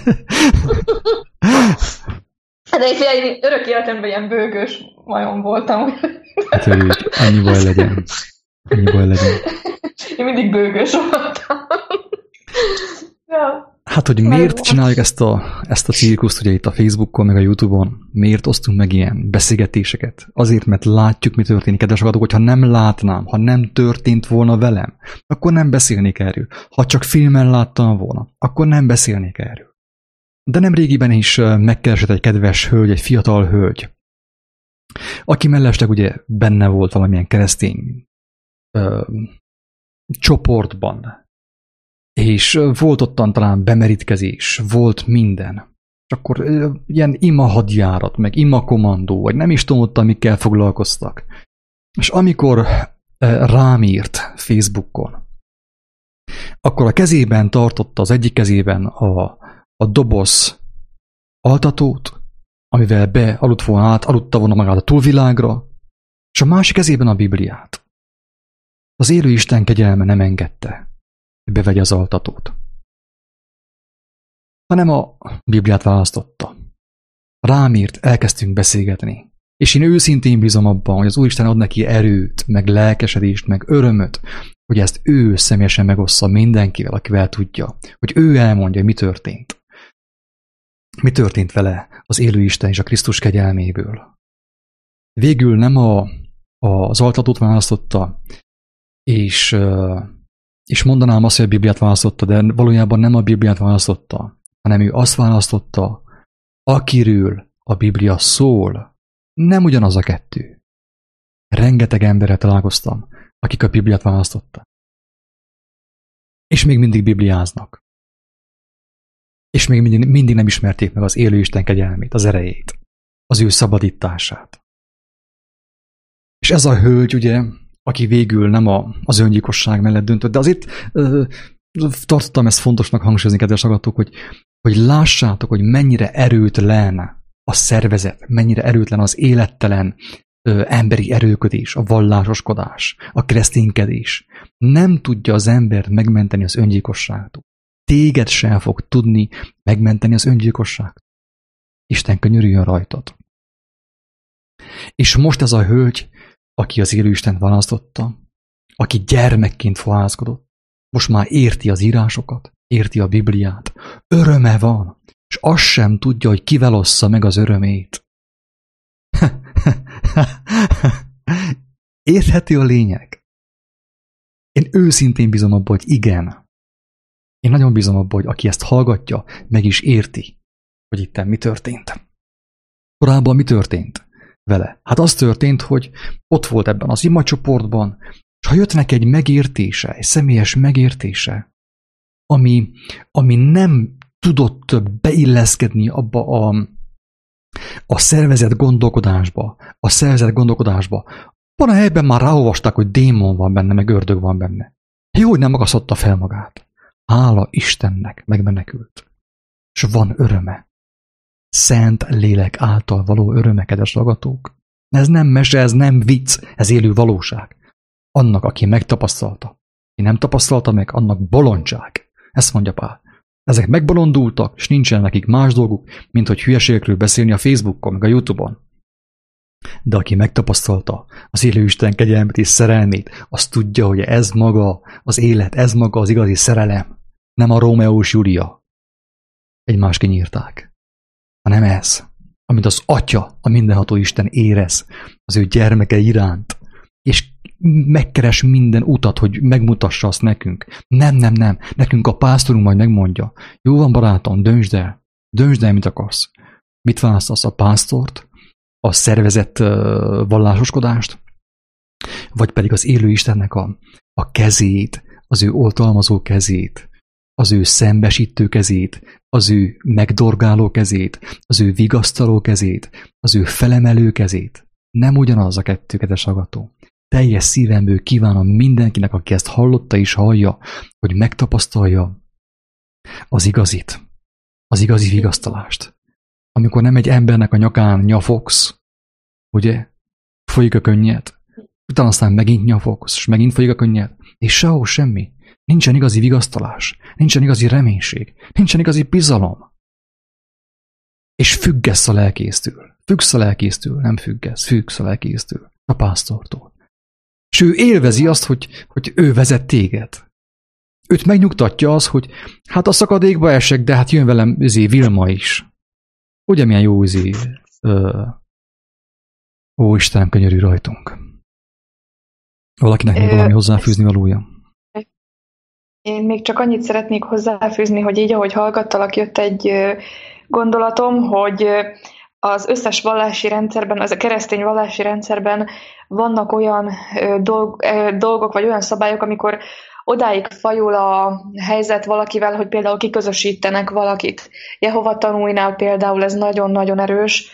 De én örök életemben ilyen bőgős majom voltam.
Törjük, annyi baj legyen. Annyi baj legyen.
Én mindig bőgős voltam. Ja.
Hát, hogy miért csináljuk ezt a cirkuszt, ugye itt a Facebookon, meg a YouTube-on, miért osztunk meg ilyen beszélgetéseket? Azért, mert látjuk, mi történik, kedves hallgatók, hogyha nem látnám, ha nem történt volna velem, akkor nem beszélnék erről. Ha csak filmen láttam volna, akkor nem beszélnék erről. De nem régiben is megkeresett egy kedves hölgy, egy fiatal hölgy, aki mellesleg ugye benne volt valamilyen keresztény csoportban, és volt ottan talán bemerítkezés, volt minden. És akkor ilyen imahadjárat, meg imakommandó, vagy nem is tudom ott, amikkel foglalkoztak. És amikor rám írt Facebookon, akkor a kezében tartotta, az egyik kezében a doboz altatót, amivel aludta volna magát a túlvilágra, és a másik kezében a Bibliát. Az élő Isten kegyelme nem engedte, hogy bevegye az altatót, hanem a Bibliát választotta. Rám írt, elkezdtünk beszélgetni, és én őszintén bízom abban, hogy az Úristen ad neki erőt, meg lelkesedést, meg örömöt, hogy ezt ő személyesen megossza mindenkivel, akivel tudja, hogy ő elmondja, hogy mi történt. Mi történt vele az élő Isten és a Krisztus kegyelméből. Végül nem az altatót választotta, és mondanám azt, hogy a Bibliát választotta, de valójában nem a Bibliát választotta, hanem ő azt választotta, akiről a Biblia szól. Nem ugyanaz a kettő. Rengeteg emberrel találkoztam, akik a Bibliát választották. És még mindig bibliáznak. És még mindig nem ismerték meg az élő Isten kegyelmét, az erejét, az ő szabadítását. És ez a hölgy, ugye, aki végül nem az öngyilkosság mellett döntött, de azért tartottam ezt fontosnak hangsúlyozni, kedves hallgatók, hogy lássátok, hogy mennyire erőtlen a szervezet, mennyire erőtlen az élettelen emberi erőködés, a vallásoskodás, a kereszténykedés nem tudja az embert megmenteni az öngyilkosságtól. Téged sem fog tudni megmenteni az öngyilkosságtól. Isten könyörüljön rajtad. És most ez a hölgy, aki az élő Istent választotta, aki gyermekként fohászkodott, most már érti az írásokat, érti a Bibliát, öröme van, és azt sem tudja, hogy kivel ossza meg az örömét. Érthető a lényeg? Én őszintén bízom abban, hogy igen. Én nagyon bízom abban, hogy aki ezt hallgatja, meg is érti, hogy itten mi történt. Korábban mi történt vele? Hát az történt, hogy ott volt ebben az imacsoportban, és ha jött neki egy megértése, egy személyes megértése, ami nem tudott beilleszkedni abba a szervezett gondolkodásba, van a helyben már ráolvasták, hogy démon van benne, meg ördög van benne. Jó, hogy nem akasztotta fel magát. Hála Istennek, megmenekült. És van öröme. Szent lélek által való öröme, kedves hallgatók. Ez nem mese, ez nem vicc, ez élő valóság. Annak, aki megtapasztalta. Aki nem tapasztalta meg, annak bolondság. Ezt mondja Pál. Ezek megbolondultak, és nincsen nekik más dolguk, mint hogy hülyeségekről beszélni a Facebookon, meg a YouTube-on. De aki megtapasztalta az élő Isten kegyelmét és szerelmét, az tudja, hogy ez maga az élet, ez maga az igazi szerelem. Nem a Rómeó és Júlia. Egymást kinyírták. Hanem ez, amit az Atya, a mindenható Isten érez az ő gyermeke iránt, és megkeres minden utat, hogy megmutassa azt nekünk. Nem. Nekünk a pásztorunk majd megmondja. Jó van, barátom, döntsd el, mit akarsz. Mit választasz, a pásztort, a szervezett vallásoskodást, vagy pedig az élő Istennek a kezét, az ő oltalmazó kezét, az ő szembesítő kezét, az ő megdorgáló kezét, az ő vigasztaló kezét, az ő felemelő kezét. Nem ugyanaz a kettő, kedves hallgató. Teljes szívemből kívánom mindenkinek, aki ezt hallotta és hallja, hogy megtapasztalja az igazit, az igazi vigasztalást. Amikor nem egy embernek a nyakán nyafogsz, ugye, folyik a könnyed, utána aztán megint nyafogsz, és megint folyik a könnyed, és sehol semmi. Nincsen igazi vigasztalás, nincsen igazi reménység, nincsen igazi bizalom. És függesz a lelkésztől. Függsz a lelkésztől, nem függsz a lelkésztől, a pásztortól. És ő élvezi azt, hogy ő vezet téged. Őt megnyugtatja az, hogy hát a szakadékba esek, de hát jön velem Vilma is. Ugye milyen jó Ó, Istenem, könyörű rajtunk. Valakinek még valami hozzáfűzni valója?
Én még csak annyit szeretnék hozzáfűzni, hogy így, ahogy hallgattalak, jött egy gondolatom, hogy az összes vallási rendszerben, az a keresztény vallási rendszerben vannak olyan dolgok, vagy olyan szabályok, amikor odáig fajul a helyzet valakivel, hogy például kiközösítenek valakit. Jehova tanúinál például ez nagyon-nagyon erős.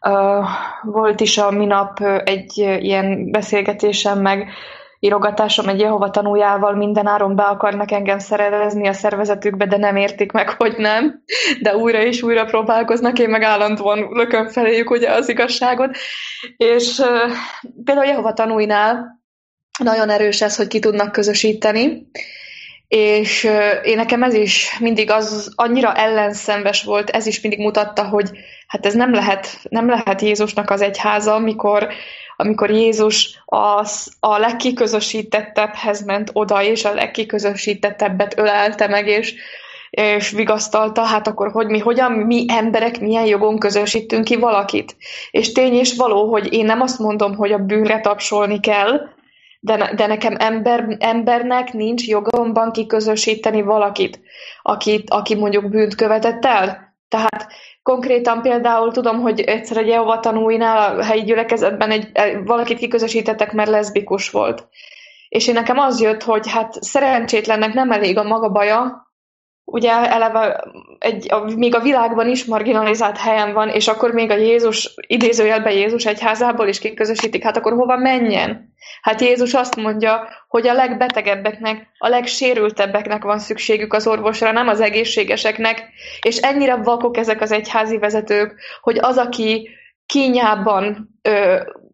Volt is a minap egy ilyen beszélgetésem, meg írogatásom egy Jehova tanújával, minden áron be akarnak engem szerezni a szervezetükbe, de nem értik meg, hogy nem. De újra és újra próbálkoznak, én meg állandóan lököm feléjük ugye az igazságot. És például Jehova tanúinál nagyon erős ez, hogy ki tudnak közösíteni, és én nekem ez is mindig az annyira ellenszenves volt, ez is mindig mutatta, hogy hát ez nem lehet Jézusnak az egyháza, amikor Jézus a legkiközösítettebbhez ment oda, és a legkiközösítettebbet ölelte meg, és vigasztalta, hát akkor hogyan mi emberek milyen jogon közösítünk ki valakit. És tény és való, hogy én nem azt mondom, hogy a bűnre tapsolni kell, de nekem embernek nincs jogomban kiközösíteni valakit, aki mondjuk bűnt követett el. Tehát konkrétan például tudom, hogy egyszer egy Jehova tanúinál a helyi gyülekezetben valakit kiközösítettek, mert leszbikus volt. És én nekem az jött, hogy hát szerencsétlennek nem elég a maga baja, ugye eleve még a világban is marginalizált helyen van, és akkor még a Jézus, idézőjelben Jézus egyházából is kiközösítik, hát akkor hova menjen? Hát Jézus azt mondja, hogy a legbetegebbeknek, a legsérültebbeknek van szükségük az orvosra, nem az egészségeseknek, és ennyire vakok ezek az egyházi vezetők, hogy az, aki kínjában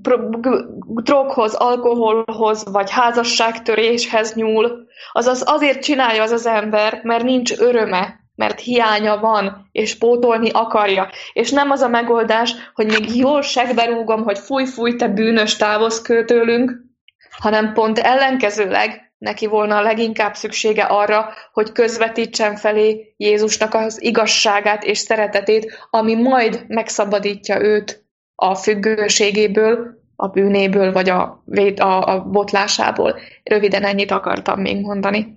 droghoz, alkoholhoz, vagy házasságtöréshez nyúl, azaz azért csinálja az ember, mert nincs öröme, mert hiánya van, és pótolni akarja. És nem az a megoldás, hogy még jól segbe rúgom, hogy fúj, te bűnös, távozz tőlünk, hanem pont ellenkezőleg neki volna a leginkább szüksége arra, hogy közvetítsen felé Jézusnak az igazságát és szeretetét, ami majd megszabadítja őt a függőségéből, a bűnéből, vagy a botlásából. Röviden ennyit akartam még mondani.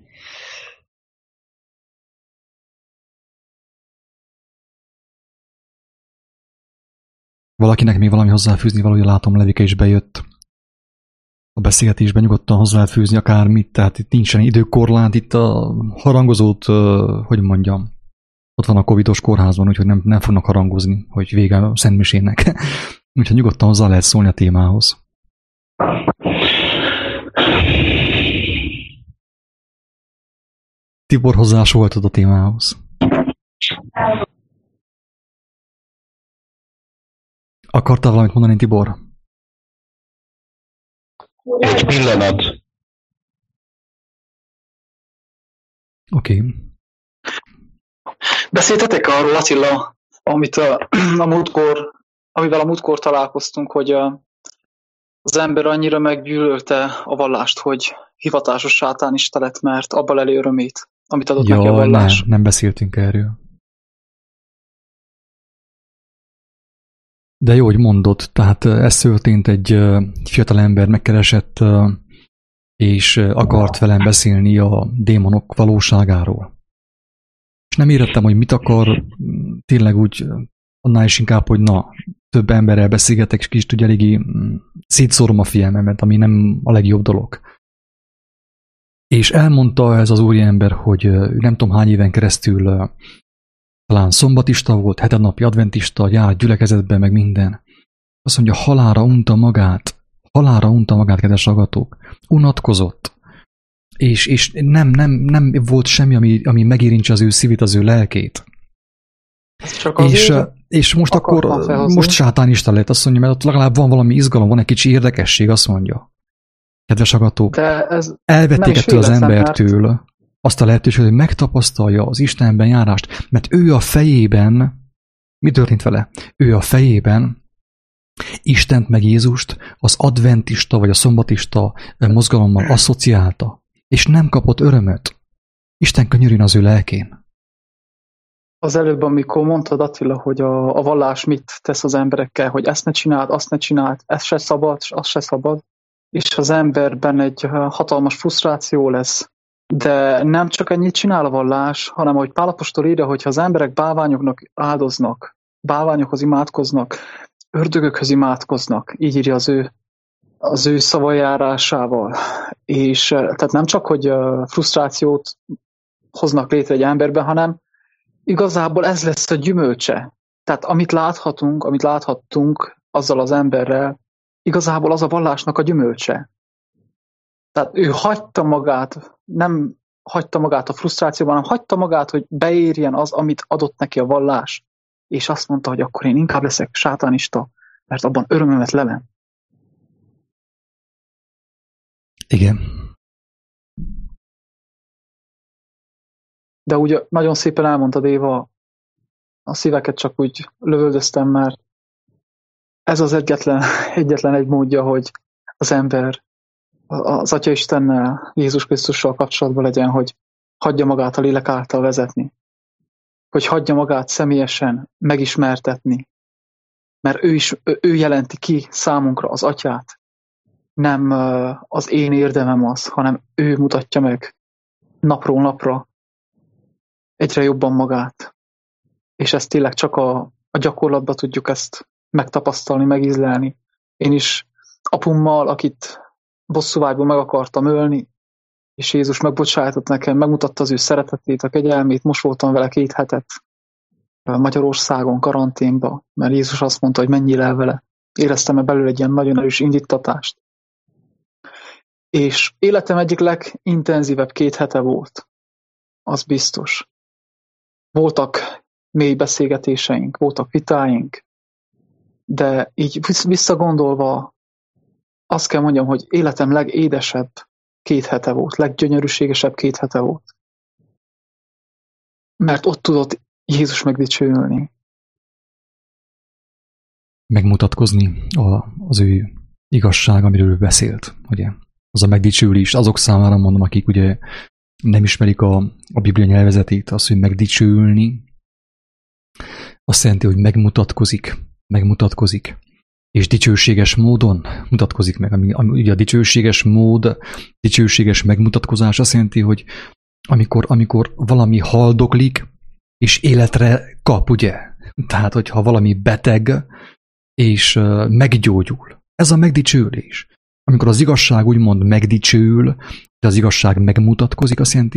Valakinek még valami hozzáfűzni valója, látom, Levike is bejött. A beszélgetésben nyugodtan hozzá lehet fűzni akármit, tehát itt nincsen időkorlát, itt a harangozót, hogy mondjam, ott van a covidos kórházban, úgyhogy nem fognak harangozni, hogy vége a szentmisének. Úgyhogy nyugodtan hozzá lehet szólni a témához. Tibor, hozzásoltad a témához. Akartál valamit mondani, Tibor?
Egy pillanat.
Oké.
Beszéltetek arról, Attila, amivel a múltkor találkoztunk, hogy az ember annyira meggyűlölte a vallást, hogy hivatásos sátánista lett, mert abba leli örömét, amit adott neki a vallás.
Nem beszéltünk erről. De jó, hogy mondod, tehát ez történt, egy fiatal ember megkeresett, és akart velem beszélni a démonok valóságáról. És nem értettem, hogy mit akar, tényleg úgy, annál is inkább, hogy több emberrel beszélgetek, és kicsit ugye eléggé szétszórom a figyelmemet, ami nem a legjobb dolog. És elmondta ez az úriember, hogy nem tudom hány éven keresztül talán szombatista volt, hetenapi adventista, járt gyülekezetbe, meg minden. Azt mondja, halálra unta magát, kedves hallgatók. Unatkozott. És nem volt semmi, ami megérintse az ő szívét, az ő lelkét. És most most sátánista lett, azt mondja, mert ott legalább van valami izgalom, van egy kicsi érdekesség, azt mondja. Kedves hallgatók, elvették ettől az embertől azt a lehetőséget, hogy megtapasztalja az Istenben járást, mert ő a fejében, mi történt vele? Ő a fejében Istent meg Jézust az adventista vagy a szombatista mozgalommal asszociálta, és nem kapott örömöt. Isten könyörűn az ő lelkén.
Az előbb, amikor mondtad, Attila, hogy a vallás mit tesz az emberekkel, hogy ezt ne csináld, azt ne csináld, ez se szabad, és az se szabad, és az emberben egy hatalmas frusztráció lesz. De nem csak ennyit csinál a vallás, hanem ahogy Pál apostol írja, hogyha az emberek bálványoknak áldoznak, bálványokhoz imádkoznak, ördögökhöz imádkoznak, így írja az ő szavajárásával. És tehát nem csak, hogy frusztrációt hoznak létre egy emberben, hanem igazából ez lesz a gyümölcse. Tehát amit láthattunk azzal az emberrel, igazából az a vallásnak a gyümölcse. Tehát ő nem hagyta magát a frusztrációban, hanem hagyta magát, hogy beérjen az, amit adott neki a vallás. És azt mondta, hogy akkor én inkább leszek sátánista, mert abban örömömet lelem.
Igen.
De úgy nagyon szépen elmondtad, Éva, a szíveket csak úgy lövöldöztem, mert ez az egyetlen egy módja, hogy az ember az Atya Istennel, Jézus Krisztussal kapcsolatban legyen, hogy hagyja magát a lélek által vezetni. Hogy hagyja magát személyesen megismertetni. Mert ő jelenti ki számunkra az Atyát. Nem az én érdemem az, hanem ő mutatja meg napról napra egyre jobban magát. És ezt tényleg csak a gyakorlatban tudjuk ezt megtapasztalni, megízlelni. Én is apummal, akit bosszúvágyból meg akartam ölni, és Jézus megbocsájtott nekem, megmutatta az ő szeretetét, a kegyelmét, most voltam vele 2 hetet Magyarországon, karanténba, mert Jézus azt mondta, hogy menjél el vele. Éreztem belőle egy ilyen nagyon erős indítatást. És életem egyik legintenzívebb 2 hete volt. Az biztos. Voltak mély beszélgetéseink, voltak vitáink, de így visszagondolva azt kell mondjam, hogy életem legédesebb 2 hete volt, leggyönyörűségesebb 2 hete volt. Mert ott tudott Jézus megdicsőülni.
Megmutatkozni az ő igazság, amiről ő beszélt, ugye? Az a megdicsőülés azok számára, mondom, akik ugye nem ismerik a Biblia nyelvezetét, az, hogy megdicsőülni, azt jelenti, hogy megmutatkozik, és dicsőséges módon mutatkozik meg. Ugye a dicsőséges mód, dicsőséges megmutatkozás azt jelenti, hogy amikor valami haldoklik, és életre kap, ugye? Tehát, hogyha valami beteg, és meggyógyul. Ez a megdicsőlés. Amikor az igazság úgymond megdicsőül, de az igazság megmutatkozik, azt jelenti,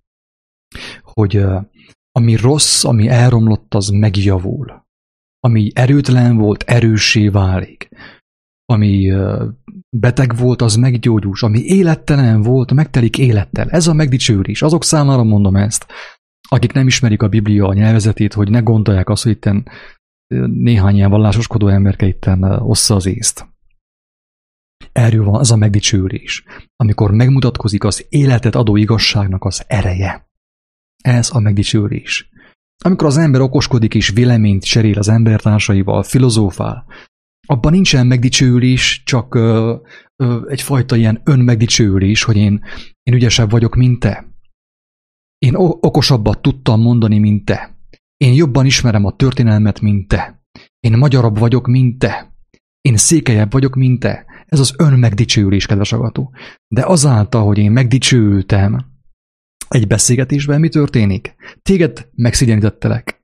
hogy ami rossz, ami elromlott, az megjavul. Ami erőtlen volt, erőssé válik. Ami beteg volt, az meggyógyul. Ami élettelen volt, megtelik élettel. Ez a megdicsőlés. Azok számára mondom ezt, akik nem ismerik a Biblia nyelvezetét, hogy ne gondolják azt, hogy itten néhány ilyen vallásoskodó emberke itten ossza az észt. Erről van az a megdicsőlés, amikor megmutatkozik az életet adó igazságnak az ereje. Ez a megdicsőlés. Amikor az ember okoskodik és véleményt cserél az embertársaival, filozófál, abban nincsen megdicsőlés, csak egyfajta ilyen önmegdicsőlés, hogy én ügyesebb vagyok, mint te. Én okosabbat tudtam mondani, mint te. Én jobban ismerem a történelmet, mint te. Én magyarabb vagyok, mint te. Én székelyebb vagyok, mint te. Ez az önmegdicsőlés, kedves hallgató. De azáltal, hogy én megdicsőültem egy beszélgetésben, mi történik? Téged megszégyenítettelek.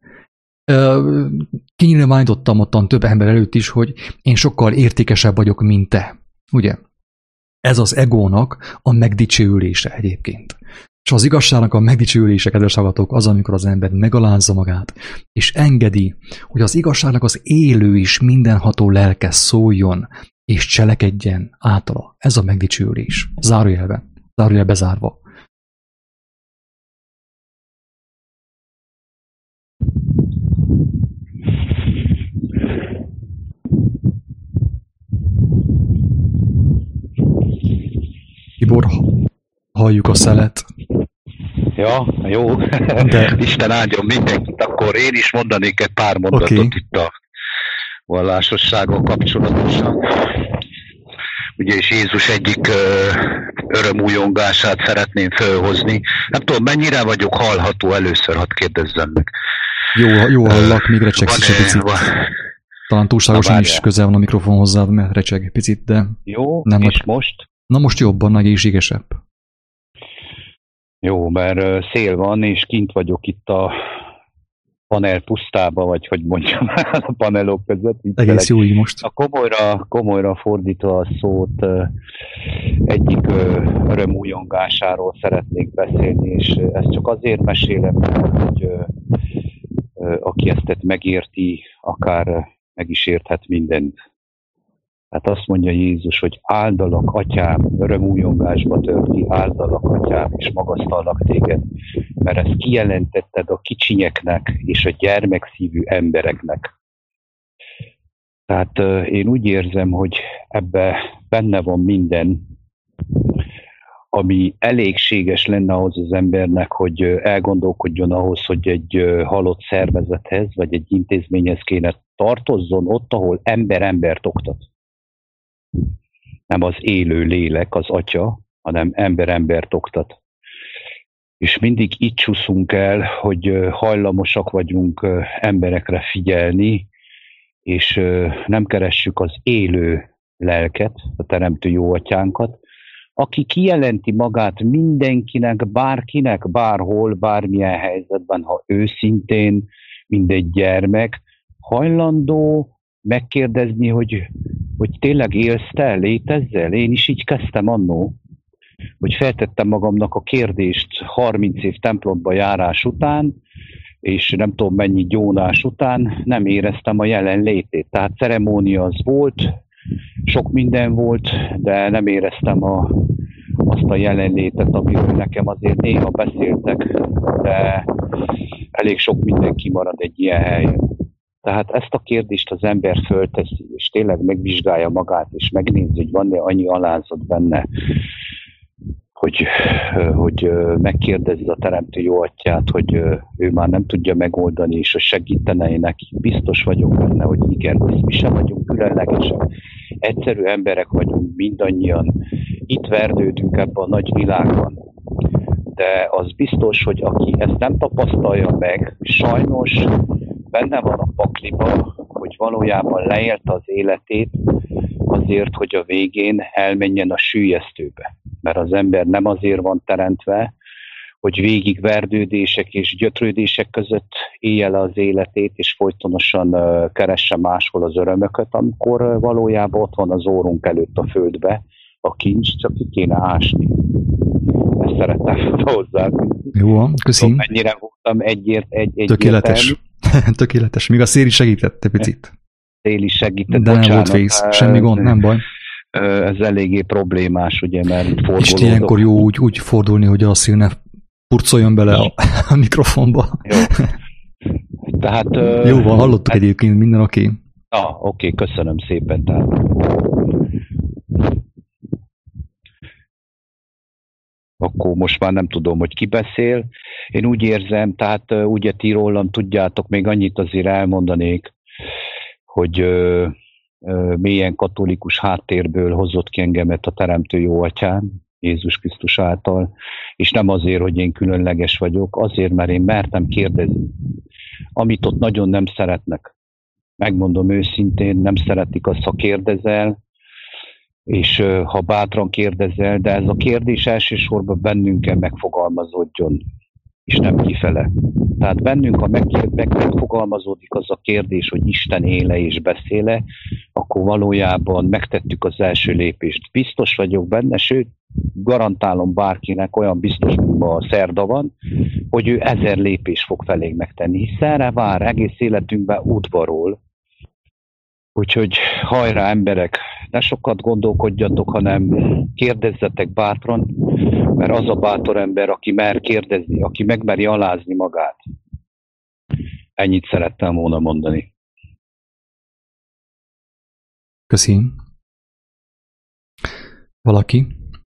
Kinyilvánítottam ottan több ember előtt is, hogy én sokkal értékesebb vagyok, mint te. Ugye? Ez az egónak a megdicsőülése egyébként. És az igazságnak a megdicsőülése, kedves hallgatók, az, amikor az ember megalázza magát, és engedi, hogy az igazságnak az élő és mindenható lelke szóljon, és cselekedjen általa. Ez a megdicsőülés. Zárójelben. Zárójel bezárva. Tibor, halljuk a szelet.
Ja, jó. De... Isten áldjon mindenkit. Akkor én is mondanék egy pár mondatot itt a vallásossággal kapcsolatosan. Ugye és Jézus egyik örömújongását szeretném felhozni. Nem tudom, mennyire vagyok hallható, először hadd kérdezzem meg.
Jó hallak, még recsegsz egy picit. Talán túlságosan is közel van a mikrofon hozzád, mert recseg egy picit, de...
Jó,
nem
és most?
Na most jobban, egészségesebb.
Jó, mert szél van, és kint vagyok itt a panel pusztába, vagy hogy mondjam, a panelok között.
Egész jó így most.
A komolyra fordítva a szót, egyik örömújongásáról szeretnék beszélni, és ezt csak azért mesélem, hogy aki ezt megérti, akár meg is érthet mindent. Hát azt mondja Jézus, hogy áldalak, atyám, örömújongásba tört ki, áldalak, atyám, és magasztallak téged, mert ezt kijelentetted a kicsinyeknek és a gyermekszívű embereknek. Tehát én úgy érzem, hogy ebbe benne van minden, ami elégséges lenne ahhoz az embernek, hogy elgondolkodjon ahhoz, hogy egy halott szervezethez, vagy egy intézményhez kéne tartozzon ott, ahol ember embert oktat. Nem az élő lélek, az atya, hanem ember embert oktat. És mindig itt csúszunk el, hogy hajlamosak vagyunk emberekre figyelni, és nem keressük az élő lelket, a teremtő jó atyánkat, aki kijelenti magát mindenkinek, bárkinek, bárhol, bármilyen helyzetben, ha őszintén, mindegy gyermek, hajlandó megkérdezni, hogy tényleg élsz te, létezzel? Én is így kezdtem annó, hogy feltettem magamnak a kérdést 30 év templomba járás után, és nem tudom mennyi gyónás után nem éreztem a jelenlétét. Tehát ceremónia az volt, sok minden volt, de nem éreztem azt a jelenlétet, amiről nekem azért néha beszéltek, de elég sok minden kimarad egy ilyen helyen. Tehát ezt a kérdést az ember fölteszi, és tényleg megvizsgálja magát, és megnézi, hogy van-e annyi alázat benne, hogy megkérdezi a Teremtő Jó Atyát, hogy ő már nem tudja megoldani, és hogy segítene neki. Biztos vagyok benne, hogy igen, mi sem vagyunk különlegesek. Egyszerű emberek vagyunk mindannyian. Itt verdődünk ebben a nagy világban. De az biztos, hogy aki ezt nem tapasztalja meg, sajnos benne van a pakliba, hogy valójában leélte az életét azért, hogy a végén elmenjen a süllyesztőbe. Mert az ember nem azért van teremtve, hogy végig verdődések és gyötrődések között élje le az életét, és folytonosan keresse máshol az örömöket, amikor valójában ott van az órunk előtt a földbe a kincs, csak ki kéne ásni. Ezt szerettem hozzá.
Jó, köszönöm.
Mennyire voltam
Tökéletes. Tökéletes. Még a szél is segített egy picit.
Szél is segített.
De nem volt vész. Semmi gond, nem baj.
Ez eléggé problémás, ugye, mert itt fordulódok.
És ilyenkor jó úgy fordulni, hogy a szél ne purcoljon bele a mikrofonba.
Jó. Tehát,
jó van, hallottuk egyébként, minden oké.
Oké, köszönöm szépen. Tehát. Akkor most már nem tudom, hogy ki beszél. Én úgy érzem, tehát ugye ti rólam tudjátok, még annyit azért elmondanék, hogy mélyen katolikus háttérből hozott ki engemet a Teremtő Jó Atyám, Jézus Krisztus által, és nem azért, hogy én különleges vagyok, azért, mert én mertem kérdezni. Amit ott nagyon nem szeretnek. Megmondom őszintén, nem szeretik azt, ha kérdezel, és ha bátran kérdezel, de ez a kérdés elsősorban bennünk kell megfogalmazódjon, és nem kifele. Tehát bennünk, ha megfogalmazódik az a kérdés, hogy Isten éle és beszéle, akkor valójában megtettük az első lépést. Biztos vagyok benne, sőt, garantálom bárkinek, olyan biztos, mint ma a szerda van, hogy ő 1000 lépés fog felénk megtenni, hisz erre vár egész életünkben útbaról. Úgyhogy hajrá emberek, ne sokat gondolkodjatok, hanem kérdezzetek bátran, mert az a bátor ember, aki mer kérdezni, aki megmeri alázni magát. Ennyit szerettem volna mondani.
Köszönöm. Valaki?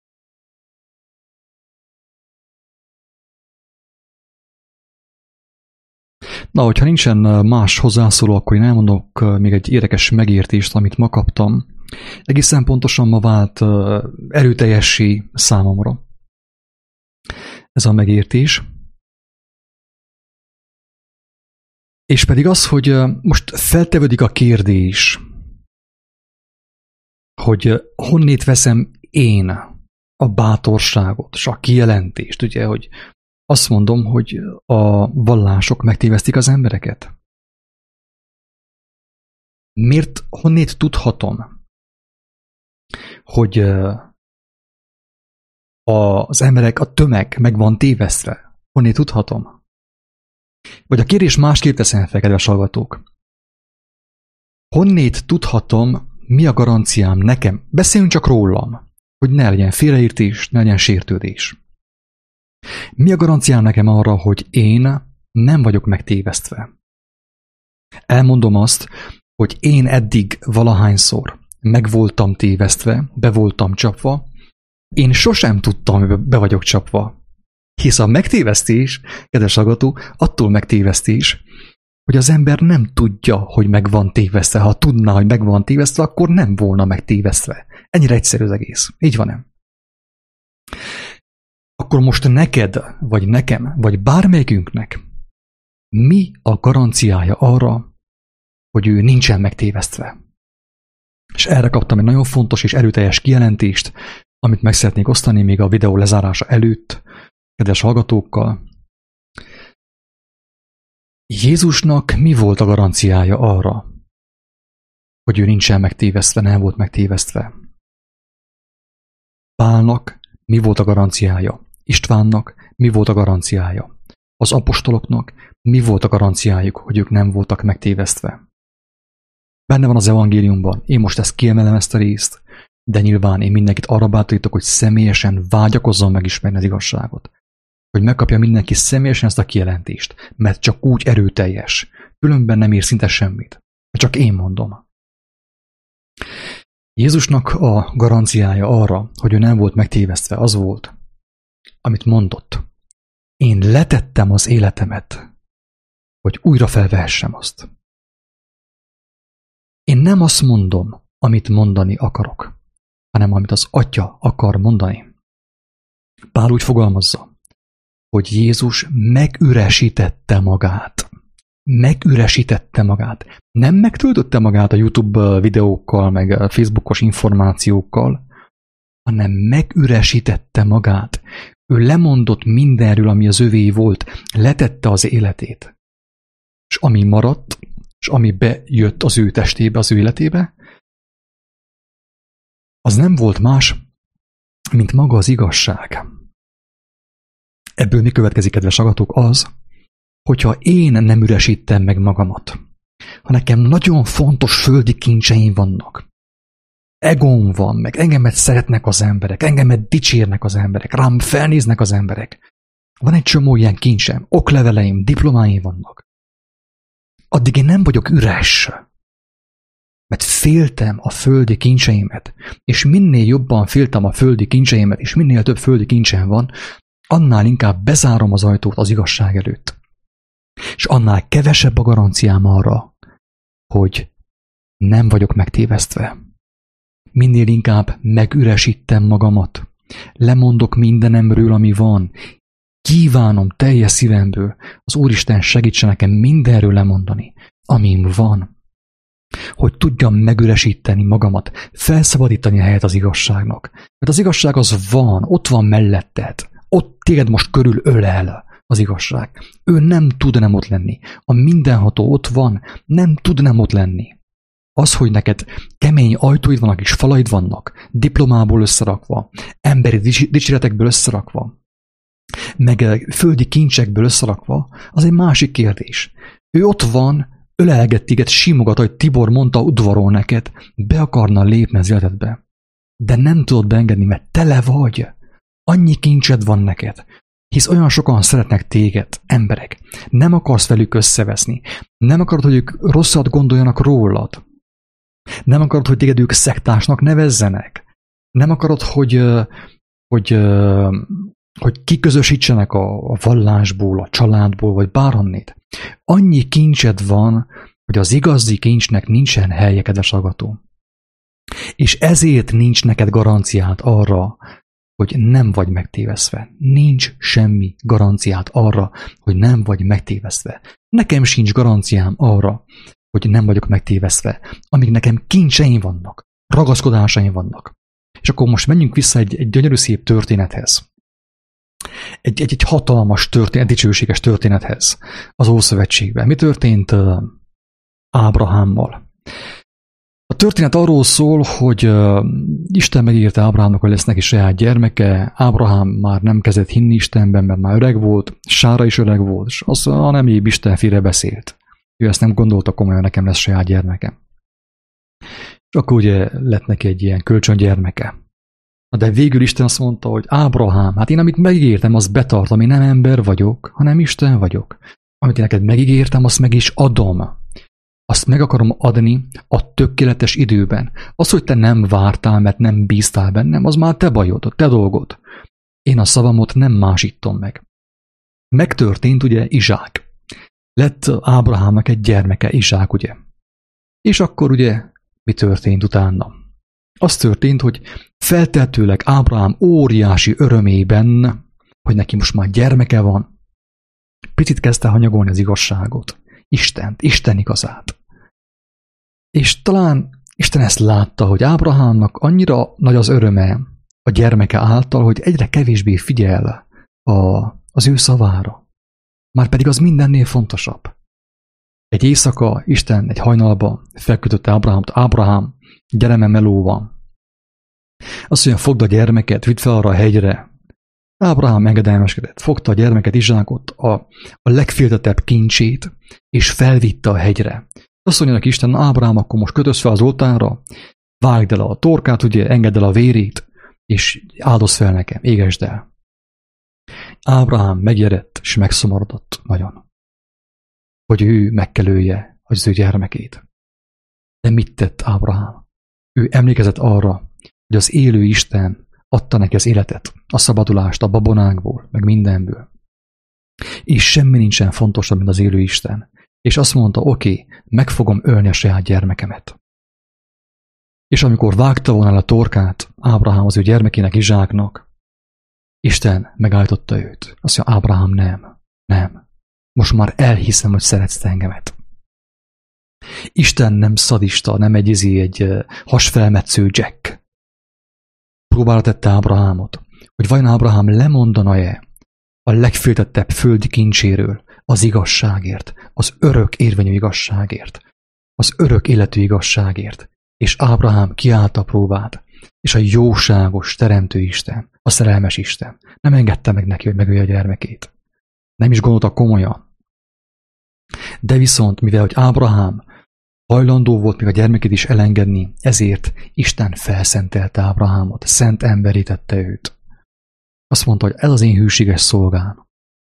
Na, hogyha nincsen más hozzászóló, akkor én elmondok még egy érdekes megértést, amit ma kaptam. Egészen pontosan ma vált erőteljessé számomra ez a megértés. És pedig az, hogy most feltevődik a kérdés, hogy honnét veszem én a bátorságot és a kijelentést, ugye, hogy azt mondom, hogy a vallások megtévesztik az embereket. Miért, honnét tudhatom, hogy az emberek, a tömeg meg van tévesztve? Honnét tudhatom? Vagy a kérdés másképp teszem fel, kedves hallgatók. Honnét tudhatom, mi a garanciám nekem? Beszéljünk csak rólam, hogy ne legyen félreértés, ne legyen sértődés. Mi a garanciám nekem arra, hogy én nem vagyok megtévesztve? Elmondom azt, hogy én eddig valahányszor meg voltam tévesztve, be voltam csapva, én sosem tudtam, hogy be vagyok csapva. Hisz a megtévesztés, kedves hallgató, attól megtévesztés, hogy az ember nem tudja, hogy meg van tévesztve. Ha tudná, hogy meg van tévesztve, akkor nem volna megtévesztve. Ennyire egyszerű az egész. Így van-e? Akkor most neked, vagy nekem, vagy bármelyikünknek mi a garanciája arra, hogy ő nincsen megtévesztve? És erre kaptam egy nagyon fontos és erőteljes kijelentést, amit meg szeretnék osztani még a videó lezárása előtt, kedves hallgatókkal. Jézusnak mi volt a garanciája arra, hogy ő nincsen megtévesztve, nem volt megtévesztve? Pálnak mi volt a garanciája? Istvánnak mi volt a garanciája? Az apostoloknak mi volt a garanciájuk, hogy ők nem voltak megtévesztve? Benne van az evangéliumban, én most ezt kiemelem ezt a részt, de nyilván én mindenkit arra bátorítok, hogy személyesen vágyakozzon megismerni az igazságot. Hogy megkapja mindenki személyesen ezt a kijelentést, mert csak úgy erőteljes, Különben nem ér szinte semmit. Csak én mondom. Jézusnak a garanciája arra, hogy ő nem volt megtévesztve, az volt, amit mondott. Én letettem az életemet, hogy újra felvehessem azt. Én nem azt mondom, amit mondani akarok, hanem amit az Atya akar mondani. Pál úgy fogalmazza, hogy Jézus megüresítette magát. Megüresítette magát. Nem megtöltötte magát a YouTube videókkal, meg a Facebookos információkkal, hanem megüresítette magát. Ő lemondott mindenről, ami az övé volt, letette az életét. És ami maradt, és ami bejött az ő testébe, az ő életébe, az nem volt más, mint maga az igazság. Ebből mi következik, kedves hallgatók, az, hogyha én nem üresítem meg magamat, ha nekem nagyon fontos földi kincseim vannak, egóm van, meg engemet szeretnek az emberek, engemet dicsérnek az emberek, rám felnéznek az emberek, van egy csomó ilyen kincsem, okleveleim, diplomáim vannak, addig én nem vagyok üres, mert féltem a földi kincseimet, és minél jobban féltem a földi kincseimet, és minél több földi kincsem van, annál inkább bezárom az ajtót az igazság előtt. És annál kevesebb a garanciám arra, hogy nem vagyok megtévesztve. Minél inkább megüresítem magamat, lemondok mindenemről, ami van, kívánom teljes szívemből, az Úristen segítsen nekem mindenről lemondani, amim van, hogy tudjam megüresíteni magamat, felszabadítani a helyet az igazságnak. Mert az igazság az van, ott van melletted, ott téged most körül ölel az igazság. Ő nem tud nem ott lenni. A mindenható ott van, nem tud nem ott lenni. Az, hogy neked kemény ajtóid vannak és falaid vannak, diplomából összerakva, emberi dicséretekből összerakva, meg földi kincsekből összerakva, az egy másik kérdés. Ő ott van, ölelget téged, simogat, ahogy Tibor mondta, udvarol neked, be akarna lépni az életedbe. De nem tudod beengedni, mert tele vagy. Annyi kincsed van neked. Hisz olyan sokan szeretnek téged, emberek. Nem akarsz velük összeveszni. Nem akarod, hogy ők rosszat gondoljanak rólad. Nem akarod, hogy téged ők szektásnak nevezzenek. Nem akarod, hogy kiközösítsenek a vallásból, a családból, vagy bárhonnét. Annyi kincsed van, hogy az igazi kincsnek nincsen helye, kedves hallgató. És ezért nincs neked garanciád arra, hogy nem vagy megtévesztve. Nincs semmi garanciád arra, hogy nem vagy megtévesztve. Nekem sincs garanciám arra, hogy nem vagyok megtévesztve, amíg nekem kincseim vannak, ragaszkodásaim vannak. És akkor most menjünk vissza egy gyönyörű szép történethez. Egy hatalmas történet, dicsőséges történethez az Ószövetségben. Mi történt Ábrahámmal? A történet arról szól, hogy Isten megírta Ábrahámnak, hogy lesz neki saját gyermeke. Ábrahám már nem kezdett hinni Istenben, mert már öreg volt, Sára is öreg volt, és az a nem épp Isten félre beszélt. Ő ezt nem gondolta komolyan, nekem lesz saját gyermekem. És akkor ugye lett neki egy ilyen kölcsöngyermeke. De végül Isten azt mondta, hogy Ábrahám, hát én amit megígértem, azt betartom, én nem ember vagyok, hanem Isten vagyok. Amit én neked megígértem, azt meg is adom. Azt meg akarom adni a tökéletes időben. Az, hogy te nem vártál, mert nem bíztál bennem, az már te bajod, te dolgod. Én a szavamot nem másítom meg. Megtörtént ugye Izsák. Lett Ábrahámnak egy gyermeke, Izsák, ugye. És akkor ugye mi történt utána? Az történt, hogy feltehetőleg Ábrahám óriási örömében, hogy neki most már gyermeke van, picit kezdte hanyagolni az igazságot, Istent, Isten igazát. És talán Isten ezt látta, hogy Ábrahámnak annyira nagy az öröme a gyermeke által, hogy egyre kevésbé figyel az ő szavára. Márpedig az mindennél fontosabb. Egy éjszaka Isten egy hajnalba felkötötte Ábrahámt, Ábrahám, gyere, mert meló van. Azt mondja, fogd a gyermeket, vidd fel arra a hegyre. Ábrahám engedelmeskedett, fogta a gyermeket, Izsákot, a legféltetebb kincsét, és felvitte a hegyre. Azt mondja neki Isten, Ábrahám, akkor most kötöz fel az oltárra, vágd el a torkát, ugye, engedd el a vérét, és áldozz fel nekem, égesd el. Ábrahám megjedett, és megszomorodott nagyon. hogy ő megkelője az ő gyermekét. De mit tett Ábrahám? Ő emlékezett arra, hogy az élő Isten adta neki az életet, a szabadulást a babonákból, meg mindenből. És semmi nincsen fontosabb, mint az élő Isten. És azt mondta, oké, meg fogom ölni a saját gyermekemet. És amikor vágta volna a torkát Ábrahám az ő gyermekének, Izsáknak, Isten megállította őt. Azt mondja, Ábrahám, nem. Most már elhiszem, hogy szeretsz engemet. Isten nem szadista, nem egy hasfelmetsző Jack. Próbára tette Ábrahámot, hogy vajon Ábrahám lemondana-e a legféltettebb földi kincséről, az igazságért, az örök érvényű igazságért, az örök életű igazságért. És Ábrahám kiállta a próbát, és a jóságos teremtő Isten, a szerelmes Isten nem engedte meg neki, hogy megölje a gyermekét. Nem is gondolta komolyan. De viszont, mivel hogy Ábrahám hajlandó volt még a gyermekét is elengedni, ezért Isten felszentelte Ábrahámot, szent emberé tette őt. Azt mondta, hogy ez az én hűséges szolgám.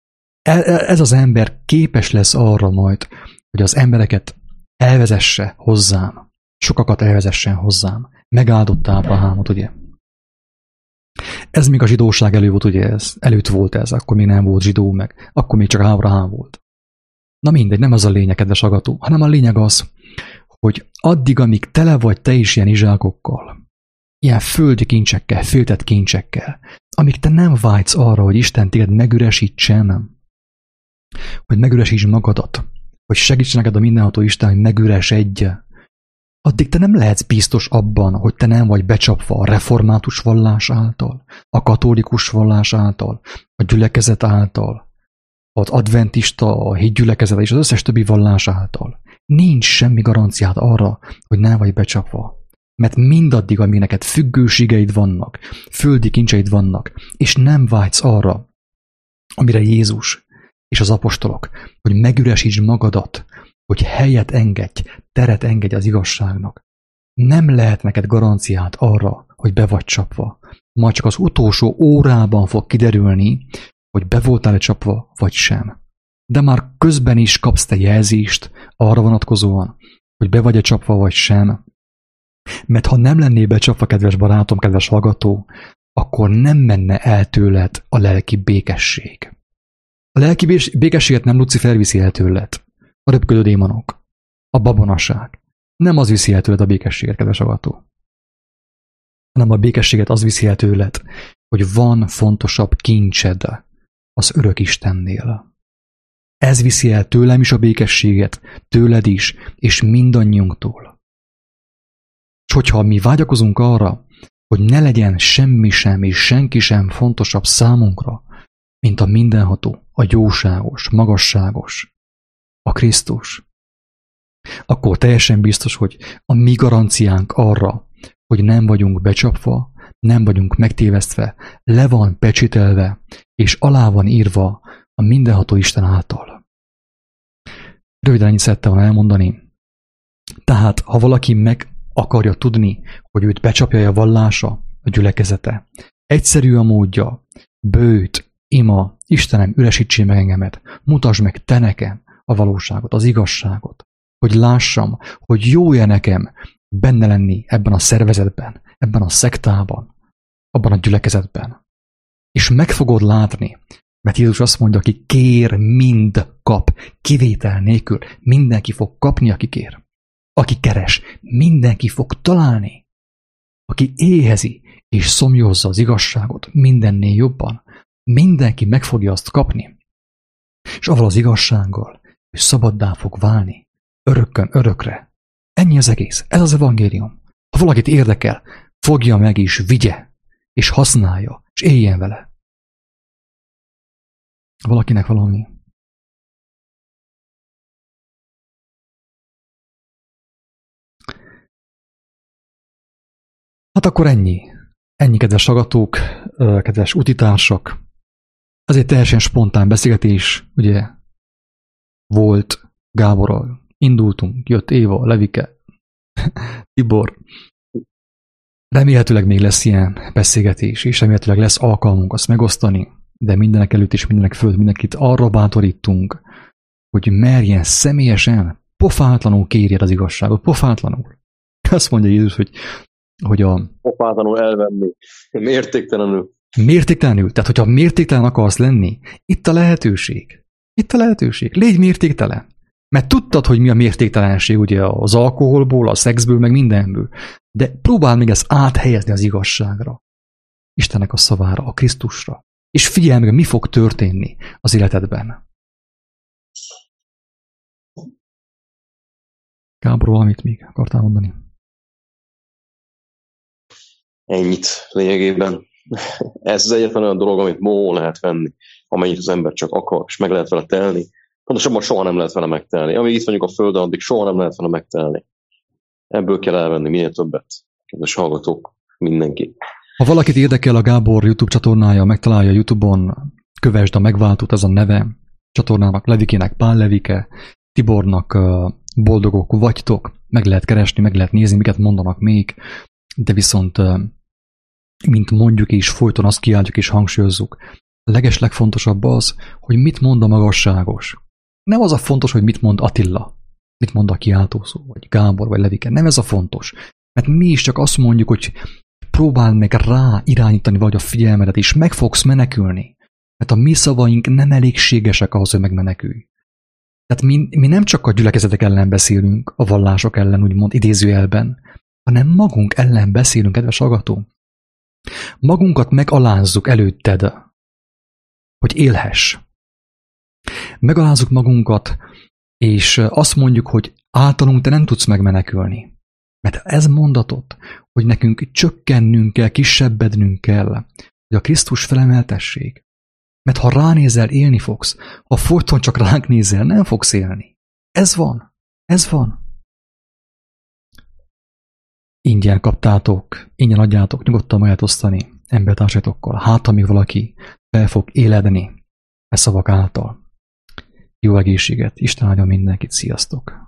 Ez az ember képes lesz arra majd, hogy az embereket elvezesse hozzám, sokakat elvezessen hozzám. Megáldotta Ábrahámot, ugye? Ez még a zsidóság előtt volt ez, akkor még nem volt zsidó meg, akkor még csak Ábrahám volt. Na mindegy, nem az a lényeg, kedves hallgató, hanem a lényeg az, hogy addig, amíg tele vagy te is ilyen izsákokkal, ilyen földi kincsekkel, féltett kincsekkel, amíg te nem vágysz arra, hogy Isten téged megüresítsen, hogy megüresíts magadat, hogy segíts neked a mindenható Isten, hogy megüresedj, addig te nem lehetsz biztos abban, hogy te nem vagy becsapva a református vallás által, a katolikus vallás által, a gyülekezet által, az adventista, a hitgyülekezet és az összes többi vallás által. Nincs semmi garanciád arra, hogy nem vagy becsapva. Mert mindaddig, amíg neked függőségeid vannak, földi kincseid vannak, és nem vágysz arra, amire Jézus és az apostolok, hogy megüresítsd magadat, hogy helyet engedj, teret engedj az igazságnak. Nem lehet neked garanciát arra, hogy be vagy csapva. Majd csak az utolsó órában fog kiderülni, hogy be voltál-e csapva, vagy sem. De már közben is kapsz te jelzést arra vonatkozóan, hogy be vagy-e csapva, vagy sem. Mert ha nem lennél becsapva, kedves barátom, kedves hallgató, akkor nem menne el tőled a lelki békesség. A lelki békességet nem Lucifer viszi el tőled. A röpködő démonok, a babonaság. Nem az viszi el tőled a békességet, kedves hallgató. Hanem a békességet az viszi el tőled, hogy van fontosabb kincsed az örök Istennél. Ez viszi el tőlem is a békességet, tőled is, és mindannyiunktól. És hogyha mi vágyakozunk arra, hogy ne legyen semmi sem és senki sem fontosabb számunkra, mint a mindenható, a jóságos, magasságos, a Krisztus, akkor teljesen biztos, hogy a mi garanciánk arra, hogy nem vagyunk becsapva, nem vagyunk megtévesztve, le van pecsételve, és alá van írva a mindenható Isten által. Röviden ennyit szerettem volna elmondani. Tehát, ha valaki meg akarja tudni, hogy őt becsapja a vallása, a gyülekezete, egyszerű a módja, bőjt, ima, Istenem, üresítsél meg engemet, mutasd meg te nekem a valóságot, az igazságot, hogy lássam, hogy jó-e nekem benne lenni ebben a szervezetben, ebben a szektában, abban a gyülekezetben. És meg fogod látni, mert Jézus azt mondja, aki kér, mind kap, kivétel nélkül. Mindenki fog kapni, aki kér. Aki keres, mindenki fog találni. Aki éhezi és szomjózza az igazságot mindennél jobban, mindenki meg fogja azt kapni. És avval az igazsággal, hogy szabaddá fog válni, örökkön örökre. Ennyi az egész, ez az evangélium. Ha valakit érdekel, fogja meg és vigye, és használja, és éljen vele. Valakinek valami? Hát akkor ennyi. Ennyi, kedves hallgatók, kedves utitársak. Ez egy teljesen spontán beszélgetés, ugye volt Gáborral. Indultunk, jött Éva, Levike, Tibor. Remélhetőleg még lesz ilyen beszélgetés, és remélhetőleg lesz alkalmunk azt megosztani, de mindenek előtt és mindenek fölött mindenkit arra bátorítunk, hogy merjen személyesen, pofátlanul kérjed az igazságot, pofátlanul. Azt mondja Jézus, hogy a...
Pofátlanul elvenni, mértéktelenül.
Mértéktelenül, tehát hogyha mértéktelen akarsz lenni, itt a lehetőség. Itt a lehetőség. Légy mértéktelen. Mert tudtad, hogy mi a mértéktelenség, ugye az alkoholból, a szexből, meg mindenből. De próbáld meg ezt áthelyezni az igazságra. Istennek a szavára, a Krisztusra. És figyelj meg, mi fog történni az életedben. Gábor, valamit még akartál mondani?
Ennyit lényegében. Ez az egyetlen olyan dolog, amit móhol lehet venni, amennyit az ember csak akar, és meg lehet vele telni. Pontosabban soha nem lehet vele megtelni. Amíg itt vagyunk a Földön, addig soha nem lehet vele megtelni. Ebből kell elvenni minél többet. Kedves hallgatók, mindenki.
Ha valakit érdekel a Gábor YouTube csatornája, megtalálja YouTube-on, kövesd a Megváltót, ez a neve. Csatornának Levikének Pál Levike, Tibornak Boldogok vagytok. Meg lehet keresni, meg lehet nézni, miket mondanak még. De viszont, mint mondjuk és folyton azt kiáltjuk és hangsúlyozzuk, a legeslegfontosabb az, hogy mit mond a magasságos. Nem az a fontos, hogy mit mond Attila, mit mond a kiáltószó, vagy Gábor, vagy Levike. Nem ez a fontos. Mert mi is csak azt mondjuk, hogy próbáld meg rá irányítani vagy a figyelmedet, és meg fogsz menekülni. Mert a mi szavaink nem elégségesek ahhoz, hogy megmenekülj. Tehát mi nem csak a gyülekezetek ellen beszélünk, a vallások ellen, úgymond idézőjelben, hanem magunk ellen beszélünk, kedves hallgató. Magunkat megalázzuk előtted, hogy élhess. Megalázzuk magunkat, és azt mondjuk, hogy általunk te nem tudsz megmenekülni. Mert ez mondatot, hogy nekünk csökkennünk kell, kisebbednünk kell, hogy a Krisztus felemeltessék. Mert ha ránézel, élni fogsz. Ha folyton csak ránk nézel, nem fogsz élni. Ez van. Ez van. Ingyen kaptátok, ingyen adjátok, nyugodtan majd osztani embertársaitokkal. Hát, amíg valaki fel fog éledni e szavak által. Jó egészséget, Isten áldja mindenkit, sziasztok!